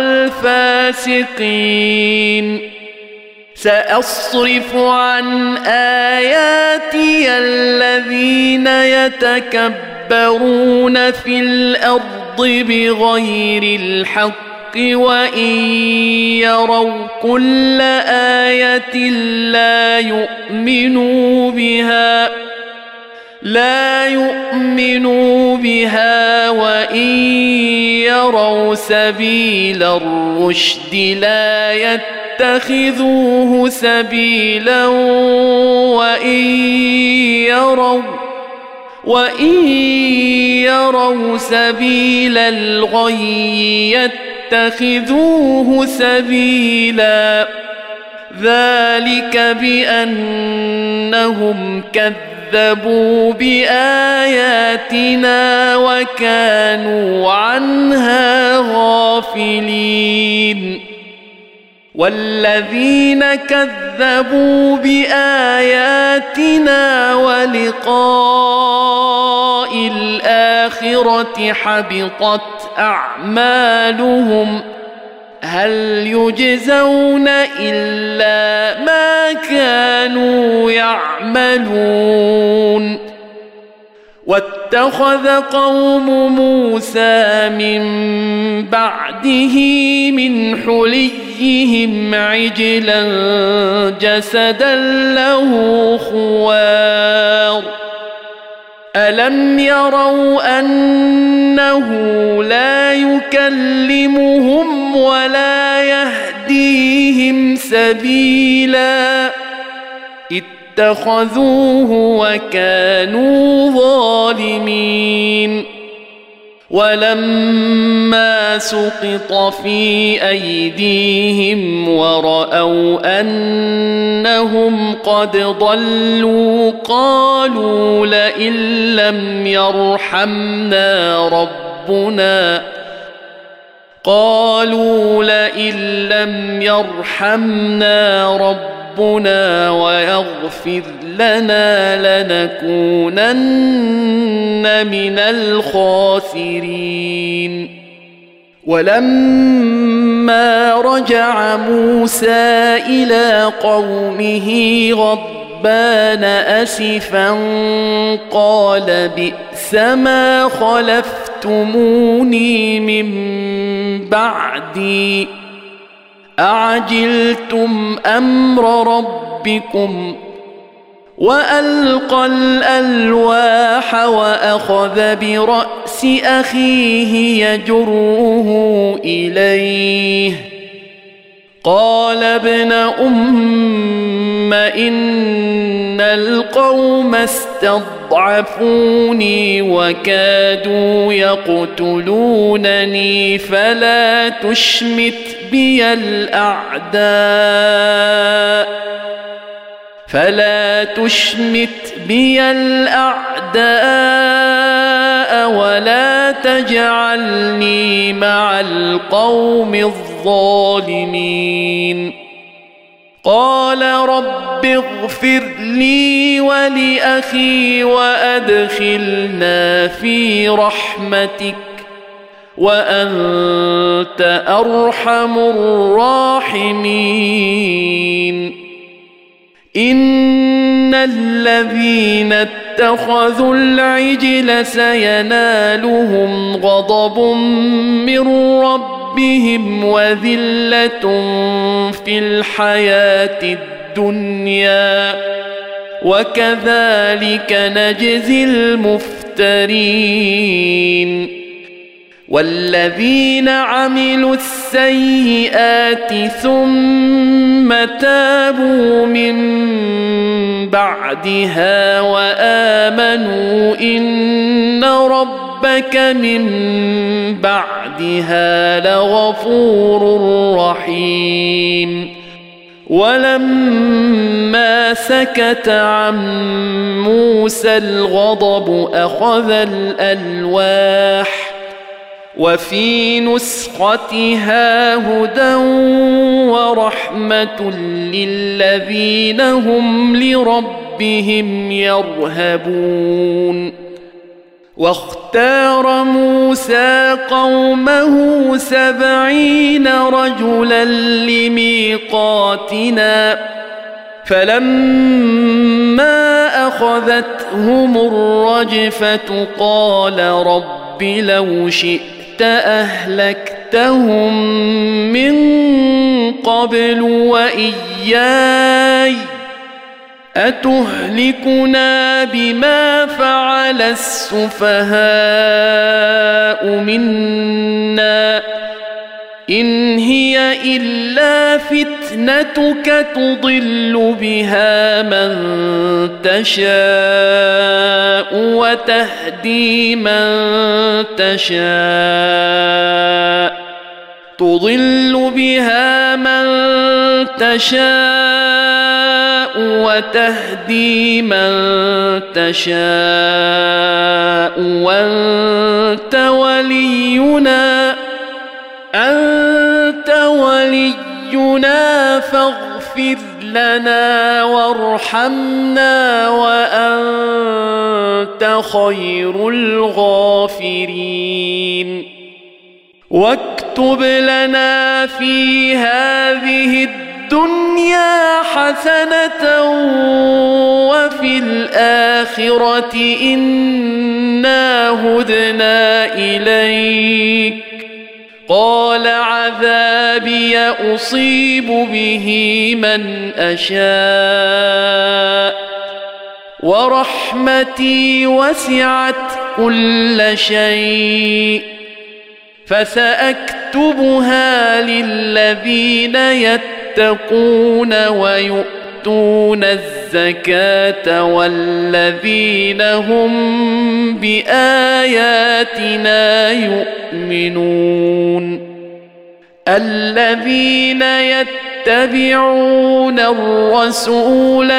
الفاسقين سأصرف عن آياتي الذين يتكبرون في الأرض بغير الحق وإن يروا كل آية لا يؤمنوا بها لا يؤمنوا بها وإن يروا سبيل الرشد لا يتخذوه سبيلا وإن يروا وإن يروا سبيل الغي يتخذوه سبيلا ذلك بأنهم كذبوا بآياتنا وكانوا عنها غافلين والذين كذبوا بآياتنا ولقاء الآخرة حبطت أعمالهم هل يجزون إلا ما كانوا يعملون واتخذ قوم موسى من بعده من حليهم عجلا جسدا له خوار ألم يروا أنه لا يكلمهم ولا يهديهم سبيلا اتخذوه وكانوا ظالمين ولما سقط في أيديهم ورأوا أنهم قد ضلوا قالوا لئن لم يرحمنا ربنا قالوا لئن لم يرحمنا ربنا ربنا ويغفر لنا لنكونن من الخاسرين ولما رجع موسى إلى قومه غضبان أسفا قال بئس ما خلفتموني من بعدي أعجلتم أمر ربكم وألقى الألواح وأخذ برأس أخيه يجره إليه قال ابن أم إن القوم استضعفوني وكادوا يقتلونني فلا تشمت بي الأعداء فلا تشمت بي الأعداء ولا تجعلني مع القوم الظالمين قال رب اغفر لي ولأخي وأدخلنا في رحمتك وأنت أرحم الراحمين إن الذين اتخذوا العجل سينالهم غضب من ربهم وذلة في الحياة الدنيا وكذلك نجزي المفترين والذين عملوا السيئات ثم تابوا من بعدها وآمنوا إن ربك من بعدها لغفور رحيم ولما سكت عن موسى الغضب أخذ الألواح وفي نسختها هدى ورحمة للذين هم لربهم يرهبون واختار موسى قومه سبعين رجلا لميقاتنا فلما أخذتهم الرجفة قال رب لو شئت أهلكتهم من قبل وإياي أتهلكنا بما فعل السفهاء منا إن هي إلا فتنتك تضل بها من تشاء وتهدي من تشاء تضل بها من تشاء وتهدي من تشاء وأنت ولينا أنت ولينا فاغفر لنا وارحمنا وأنت خير الغافرين واكتب لنا في هذه الدنيا حسنة وفي الآخرة إنا هدنا إليك قال عذابي أصيب به من أشاء ورحمتي وسعت كل شيء فسأكتبها للذين يتقون ويؤتون الزكاة والذين هم بآياتنا يؤمنون الذين يتبعون الرسول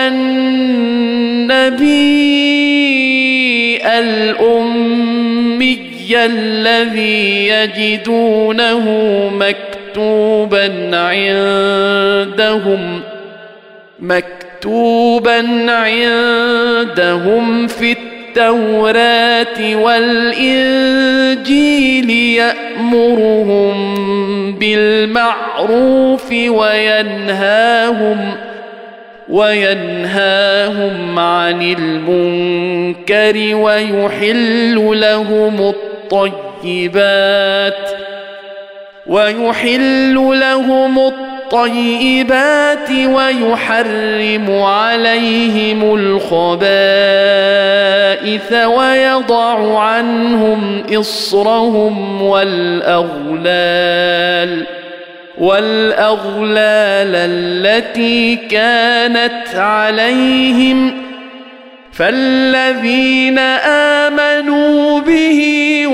النبي الأمي الذي يجدونه مكتوبا عندهم مكتوبا عندهم في التوراة والإنجيل يأمرهم بالمعروف وينهاهم وينهاهم عن المنكر ويحل لهم الطيبات ويحل لهم الطيبات ويحرم عليهم الخبائث ويضع عنهم إصرهم والأغلال والأغلال التي كانت عليهم فالذين آمنوا به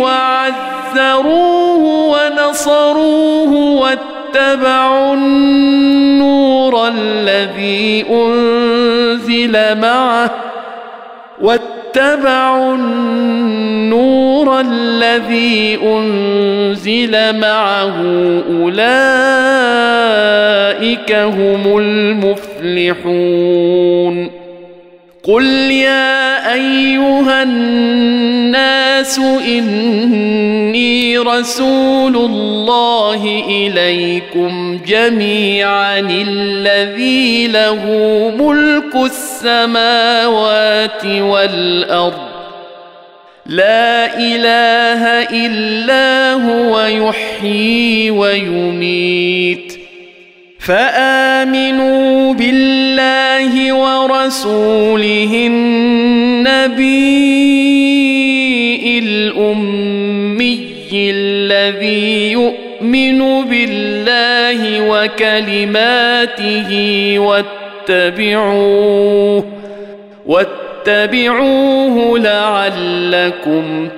وعزروه ونصروه واتبعوا النور الذي أنزل معه واتبعوا النور الذي أنزل معه أولئك هم المفلحون قل يا أيها الناس إني رسول الله إليكم جميعا الذي له ملك السماوات والأرض لا إله إلا هو يحيي ويميت فآمنوا بالله ورسوله النبي الأمي الذي يؤمن بالله وكلماته واتبعوه واتبعوه لعلكم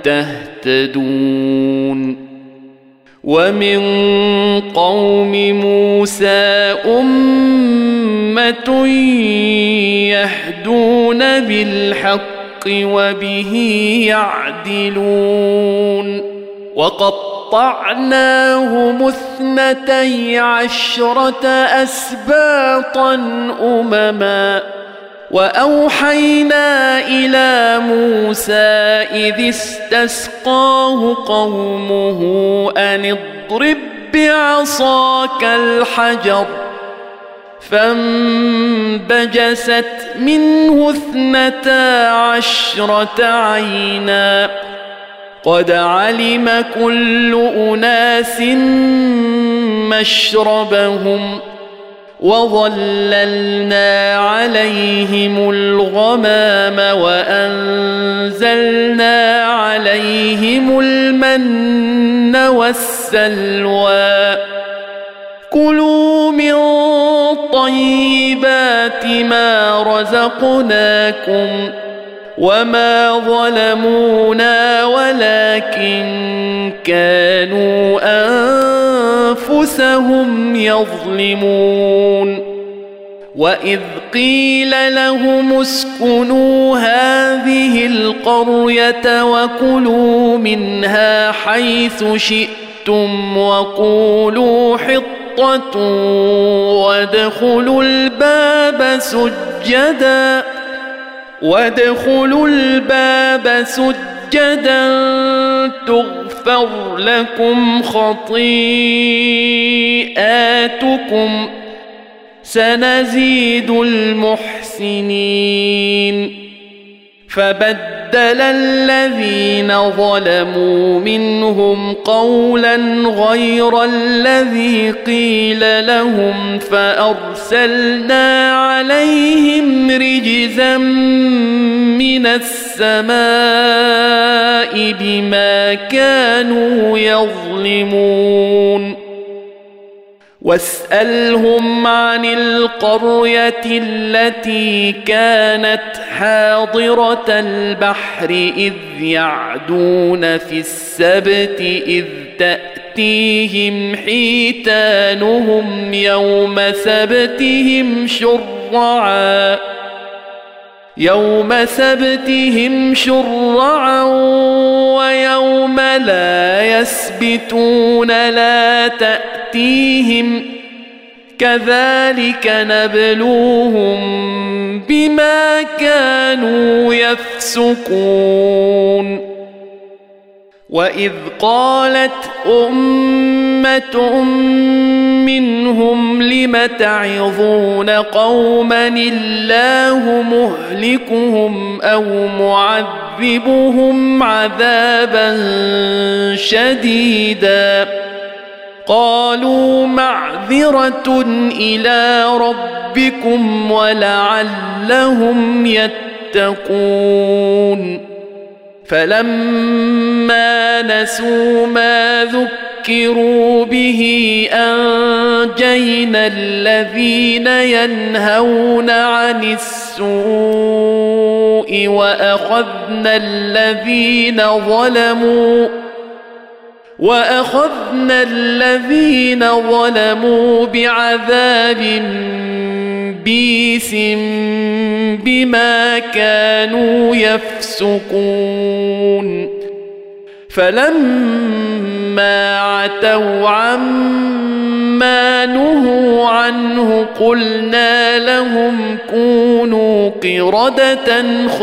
تهتدون ومن قوم موسى أمة يهدون بالحق وبه يعدلون وقطعناهم اثنتي عشرة أسباطا أمما وأوحينا إلى موسى إذ استسقاه قومه أن اضرب بعصاك الحجر فانبجست منه اثنتا عشرة عينا قد علم كل أناس مشربهم وظللنا عليهم الغمام وأنزلنا عليهم المن والسلوى كلوا من طيبات ما رزقناكم وما ظلمونا ولكن كانوا أنفسهم يظلمون وإذ قيل لهم اسكنوا هذه القرية وكلوا منها حيث شئتم وقولوا حطة وادخلوا الباب سجدا وادخلوا الباب سجدا تغفر لكم خطيئاتكم سنزيد المحسنين فبدل الذين ظلموا منهم قولا غير الذي قيل لهم فأرسلنا عليهم رجزا من السماء بما كانوا يظلمون واسألهم عن القرية التي كانت حاضرة البحر إذ يعدون في السبت إذ تأتيهم حيتانهم يوم سبتهم شرعا يوم سبتهم شرعا ويوم لا يسبتون لا تأتيهم كذلك نبلوهم بما كانوا يفسقون وإذ قالت أمة منهم لم تعظون قوما الله مهلكهم أو معذبهم عذابا شديدا قالوا معذرة إلى ربكم ولعلهم يتقون فلما نسوا ما ذكروا به أنجينا الذين ينهون عن السوء وأخذنا الذين ظلموا وأخذنا الذين ظلموا بعذاب بئيس بما كانوا يفسقون فلما عتوا عما نهوا عنه قلنا لهم كونوا قردة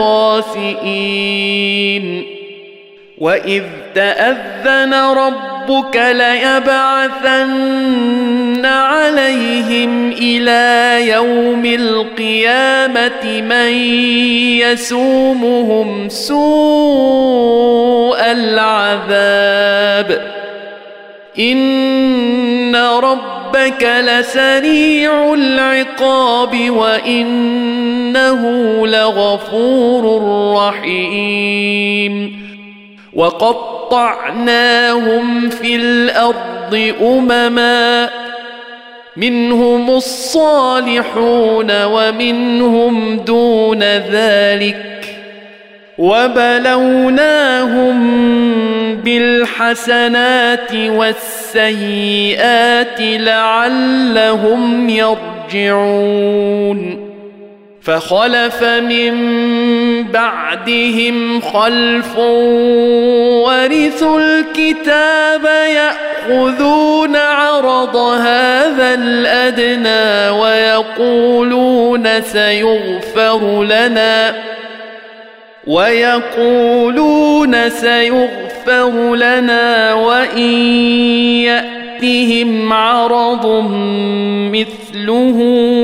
خاسئين وإذ تأذن ربك ليبعثن عليهم إلى يوم القيامة من يسومهم سوء العذاب إن ربك لسريع العقاب وإنه لغفور رحيم وقطعناهم في الأرض أمما منهم الصالحون ومنهم دون ذلك وبلوناهم بالحسنات والسيئات لعلهم يرجعون فخلف من بعدهم خلف ورثوا الكتاب يأخذون عرض هذا الأدنى ويقولون سيغفر لنا ويقولون سيغفر لنا وإن يأتهم عرض مثله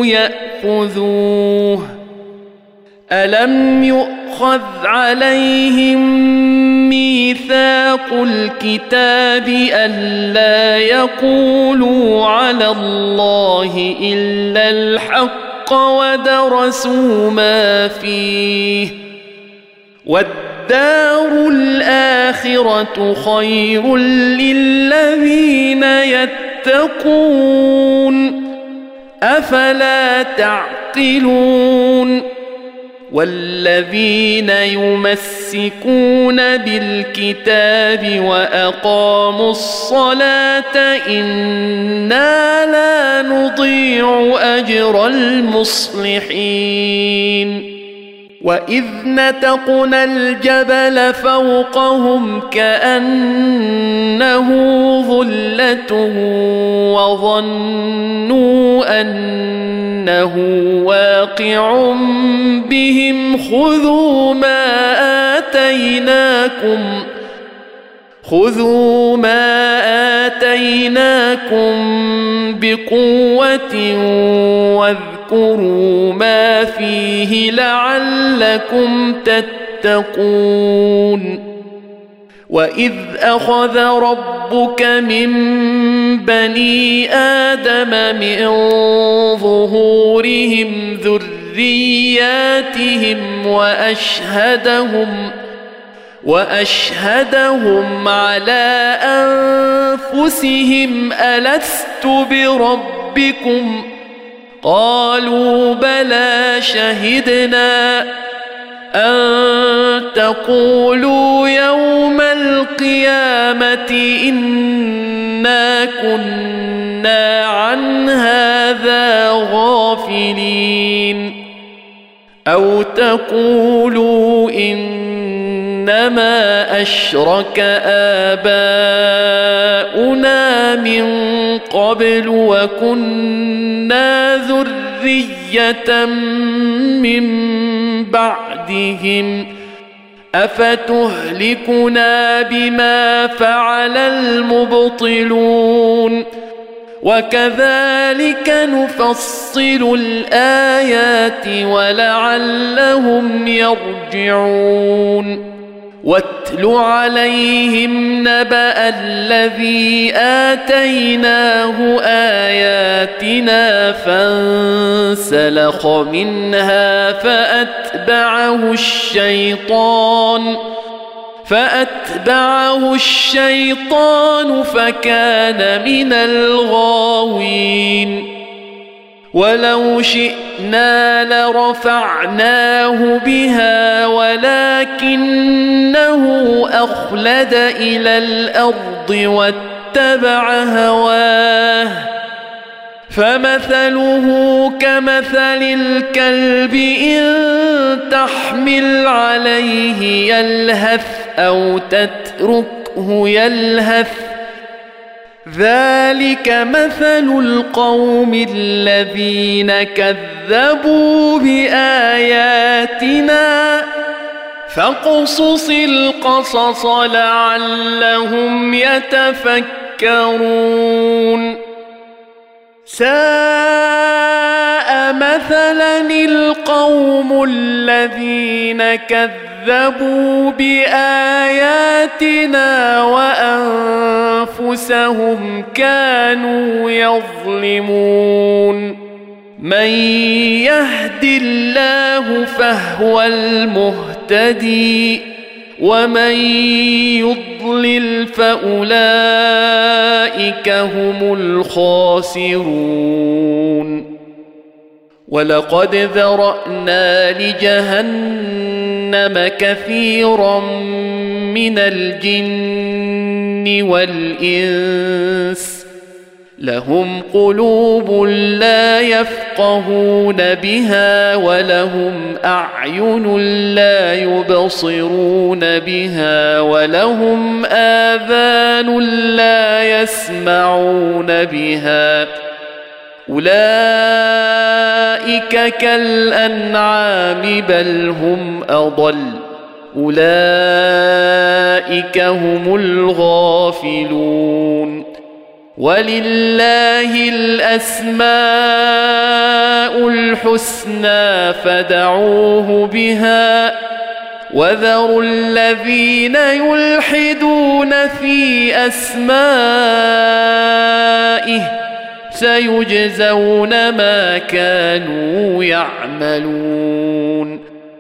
يأخذوه ألم يؤخذ عليهم ميثاق الكتاب ألا يقولوا على الله إلا الحق ودرسوا ما فيه والدار الآخرة خير للذين يتقون أفلا تعقلون والذين يمسكون بالكتاب وأقاموا الصلاة إنا لا نضيع أجر المصلحين وإذ نتقنا الجبل فوقهم كأنه ظلة وظنوا أنه واقع بهم خذوا ما آتيناكم خذوا ما آتيناكم بقوة واذكروا ما فيه لعلكم تتقون وإذ أخذ ربك من بني آدم من ظهورهم ذرياتهم وأشهدهم وأشهدهم على أنفسهم ألست بربكم قالوا بلى شهدنا أن تقولوا يوم القيامة إنا كنا عن هذا غافلين أو تقولوا إنما أشرك آباؤنا من قبل وكنا ذرية من بعدهم أفتهلكنا بما فعل المبطلون وكذلك نفصل الآيات ولعلهم يرجعون واتل عليهم نبأ الذي آتيناه آياتنا فانسلخ منها فأتبعه الشيطان فأتبعه الشيطان فكان من الغاوين ولو شئنا لرفعناه بها ولكنه أخلد إلى الأرض واتبع هواه فمثله كمثل الكلب إن تحمل عليه يلهث أو تتركه يلهث ذلك مثل القوم الذين كذبوا بآياتنا فاقصص القصص لعلهم يتفكرون ساء مثلا القوم الذين كذبوا بآياتنا وأنفسهم كانوا يظلمون من يهد الله فهو المهتدي ومن يضلل فأولئك هم الخاسرون ولقد ذرأنا لجهنم كثيرا من الجن والإنس لهم قلوب لا يفقهون بها ولهم أعين لا يبصرون بها ولهم آذان لا يسمعون بها أولئك كالأنعام بل هم أضل أولئك هم الغافلون ولله الأسماء الحسنى فدعوه بها وذروا الذين يلحدون في أسمائه سيجزون ما كانوا يعملون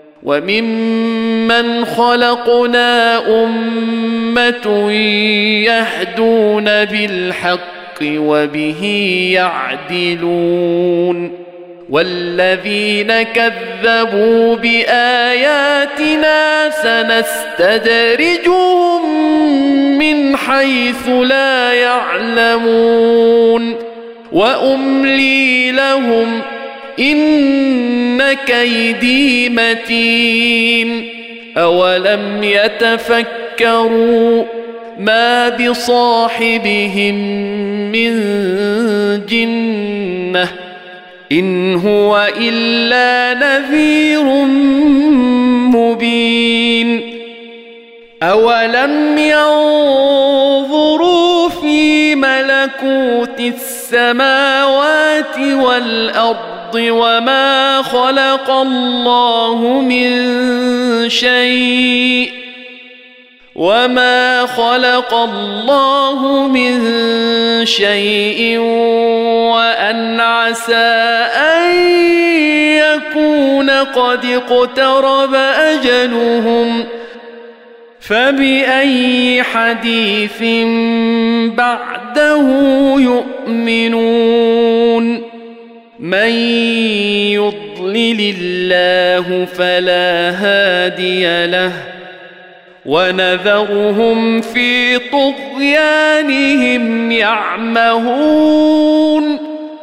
وممن خلقنا أمة يهدون بالحق وبه يعدلون والذين كذبوا بآياتنا سنستدرجهم من حيث لا يعلمون وأملي لهم إن كيدي متين أولم يتفكروا ما بصاحبهم من جنة إن هو إلا نذير مبين أولم ينظروا في ملكوت السماوات والأرض وما خلق الله من شيء وما خلق الله من شيء وأن عسى أن يكون قد اقترب أجلهم فبأي حديث بعده يؤمنون من يضلل الله فلا هادي له ونذرهم في طغيانهم يعمهون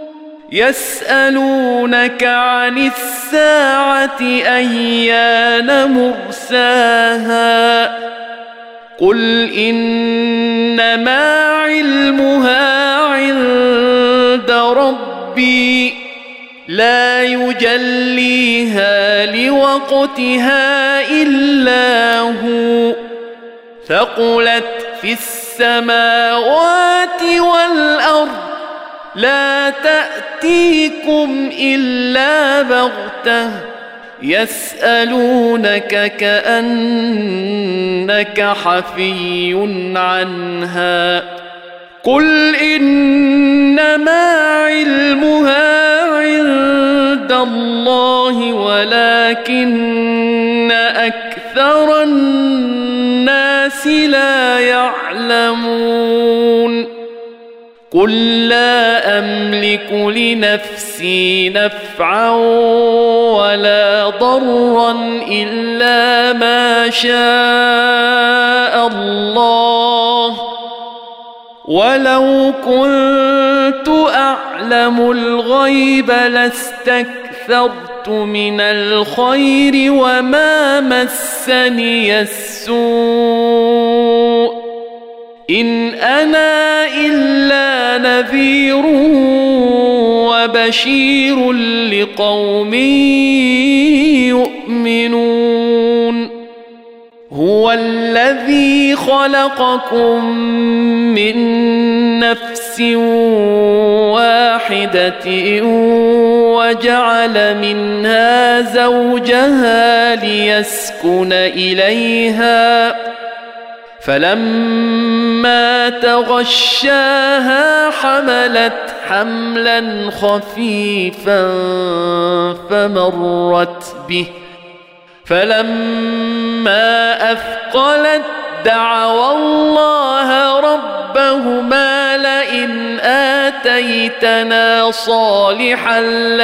يسألونك عن الساعة أيان مرساها قل إنما علمها عند ربي لا يجليها لوقتها إلا هو ثقلت في السماوات والأرض لا تأتيكم إلا بغتة يسألونك كأنك حفي عنها قل إنما علمها عند الله ولكن أكثر الناس لا يعلمون قل لا أملك لنفسي نفعا ولا ضرا إلا ما شاء الله ولو كنت أعلم الغيب لاستكثرت من الخير وما مسني السوء إن أنا إلا نذير وبشير لقوم يؤمنون هو الذي خلقكم من نفس واحدة وجعل منها زوجها ليسكن إليها فلما تغشاها حملت حملا خفيفا فمرت به فلما أثقلت دعوا الله ربهما لئن آتيتنا صالحا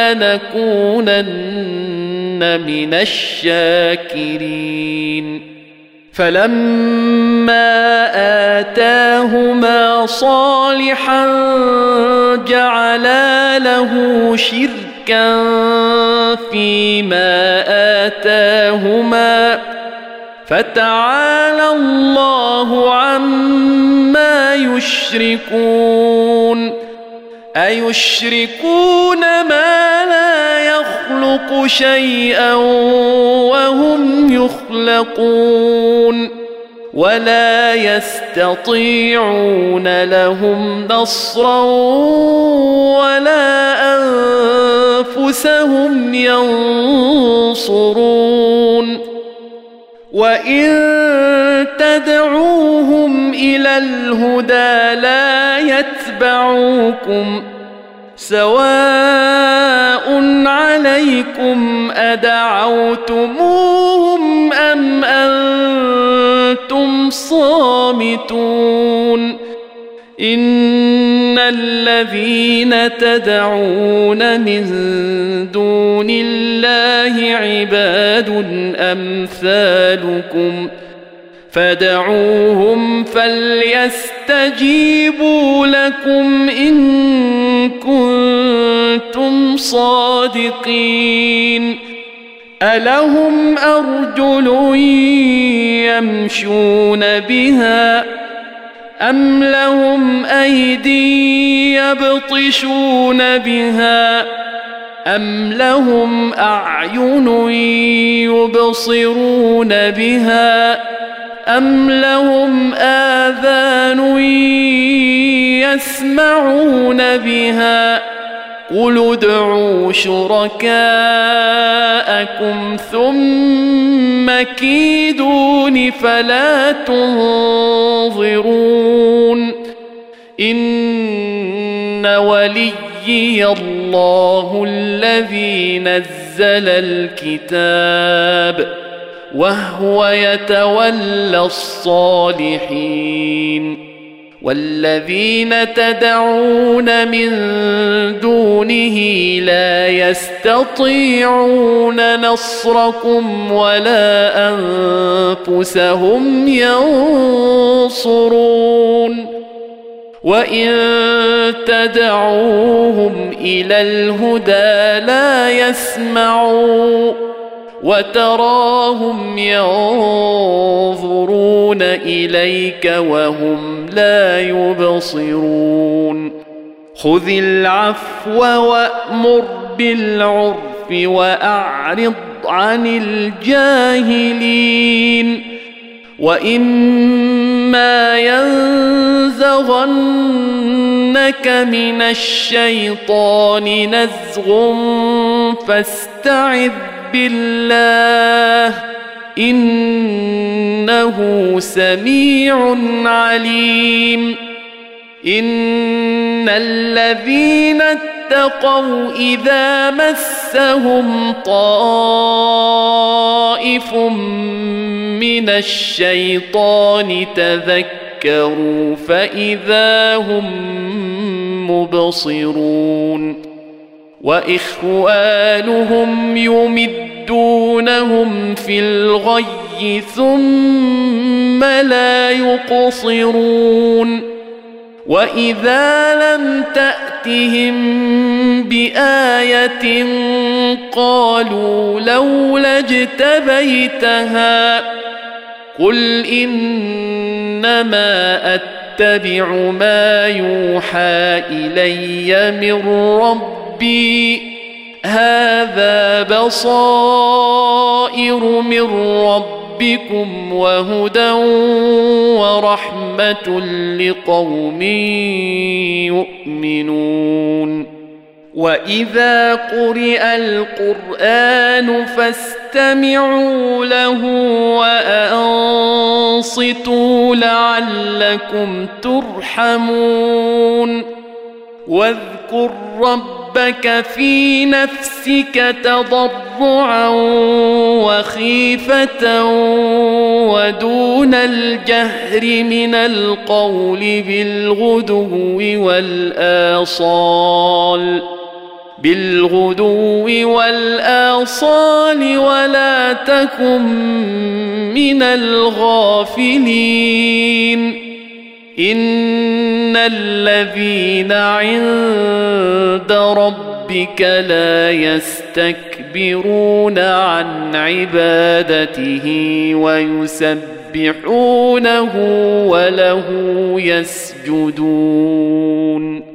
لنكونن من الشاكرين فلما آتاهما صالحا جعلا له شركا فيما آتاهما فتعالى الله عما يشركون أيشركون ما لا يخلق شيئا وهم يخلقون ولا يستطيعون لهم نصرا ولا أنفسهم ينصرون وإن تدعوهم إلى الهدى لا يتبعوكم سواء عليكم أدعوتموهم أم أنتم صامتون إن الذين تدعون من دون الله عباد أمثالكم فدعوهم فليستجيبوا لكم إن كنتم صادقين ألهم أرجل يمشون بها أم لهم أيدي يبطشون بها أم لهم أعين يبصرون بها أم لهم آذان يسمعون بها قل ادعوا شركاءكم ثم كيدون فلا تنظرون إن وليي الله الذي نزل الكتاب وهو يتولى الصالحين والذين تدعون من دونه لا يستطيعون نصركم ولا أنفسهم ينصرون وإن تدعوهم إلى الهدى لا يسمعوا وتراهم ينظرون إليك وهم لا يبصرون خذ العفو وأمر بالعرف وأعرض عن الجاهلين وإما ينزغنك من الشيطان نزغ فاستعذ بالله إنه سميع عليم إن الذين اتقوا إذا مسهم طائف من الشيطان تذكروا فإذا هم مبصرون وإخوانهم يمدونهم في الغي ثم لا يقصرون وإذا لم تأتهم بآية قالوا لولا اجتبيتها قل إنما أتبع ما يوحى إلي من ربي ربي هذا بصائر من ربكم وهدى ورحمة لقوم يؤمنون وإذا قرئ القرآن فاستمعوا له وأنصتوا لعلكم ترحمون واذكر ربك في نفسك تضرعا وخيفة ودون الجهر من القول بالغدو والآصال بالغدو والآصال ولا تكن من الغافلين إن الذين عند ربك لا يستكبرون عن عبادته ويسبحونه وله يسجدون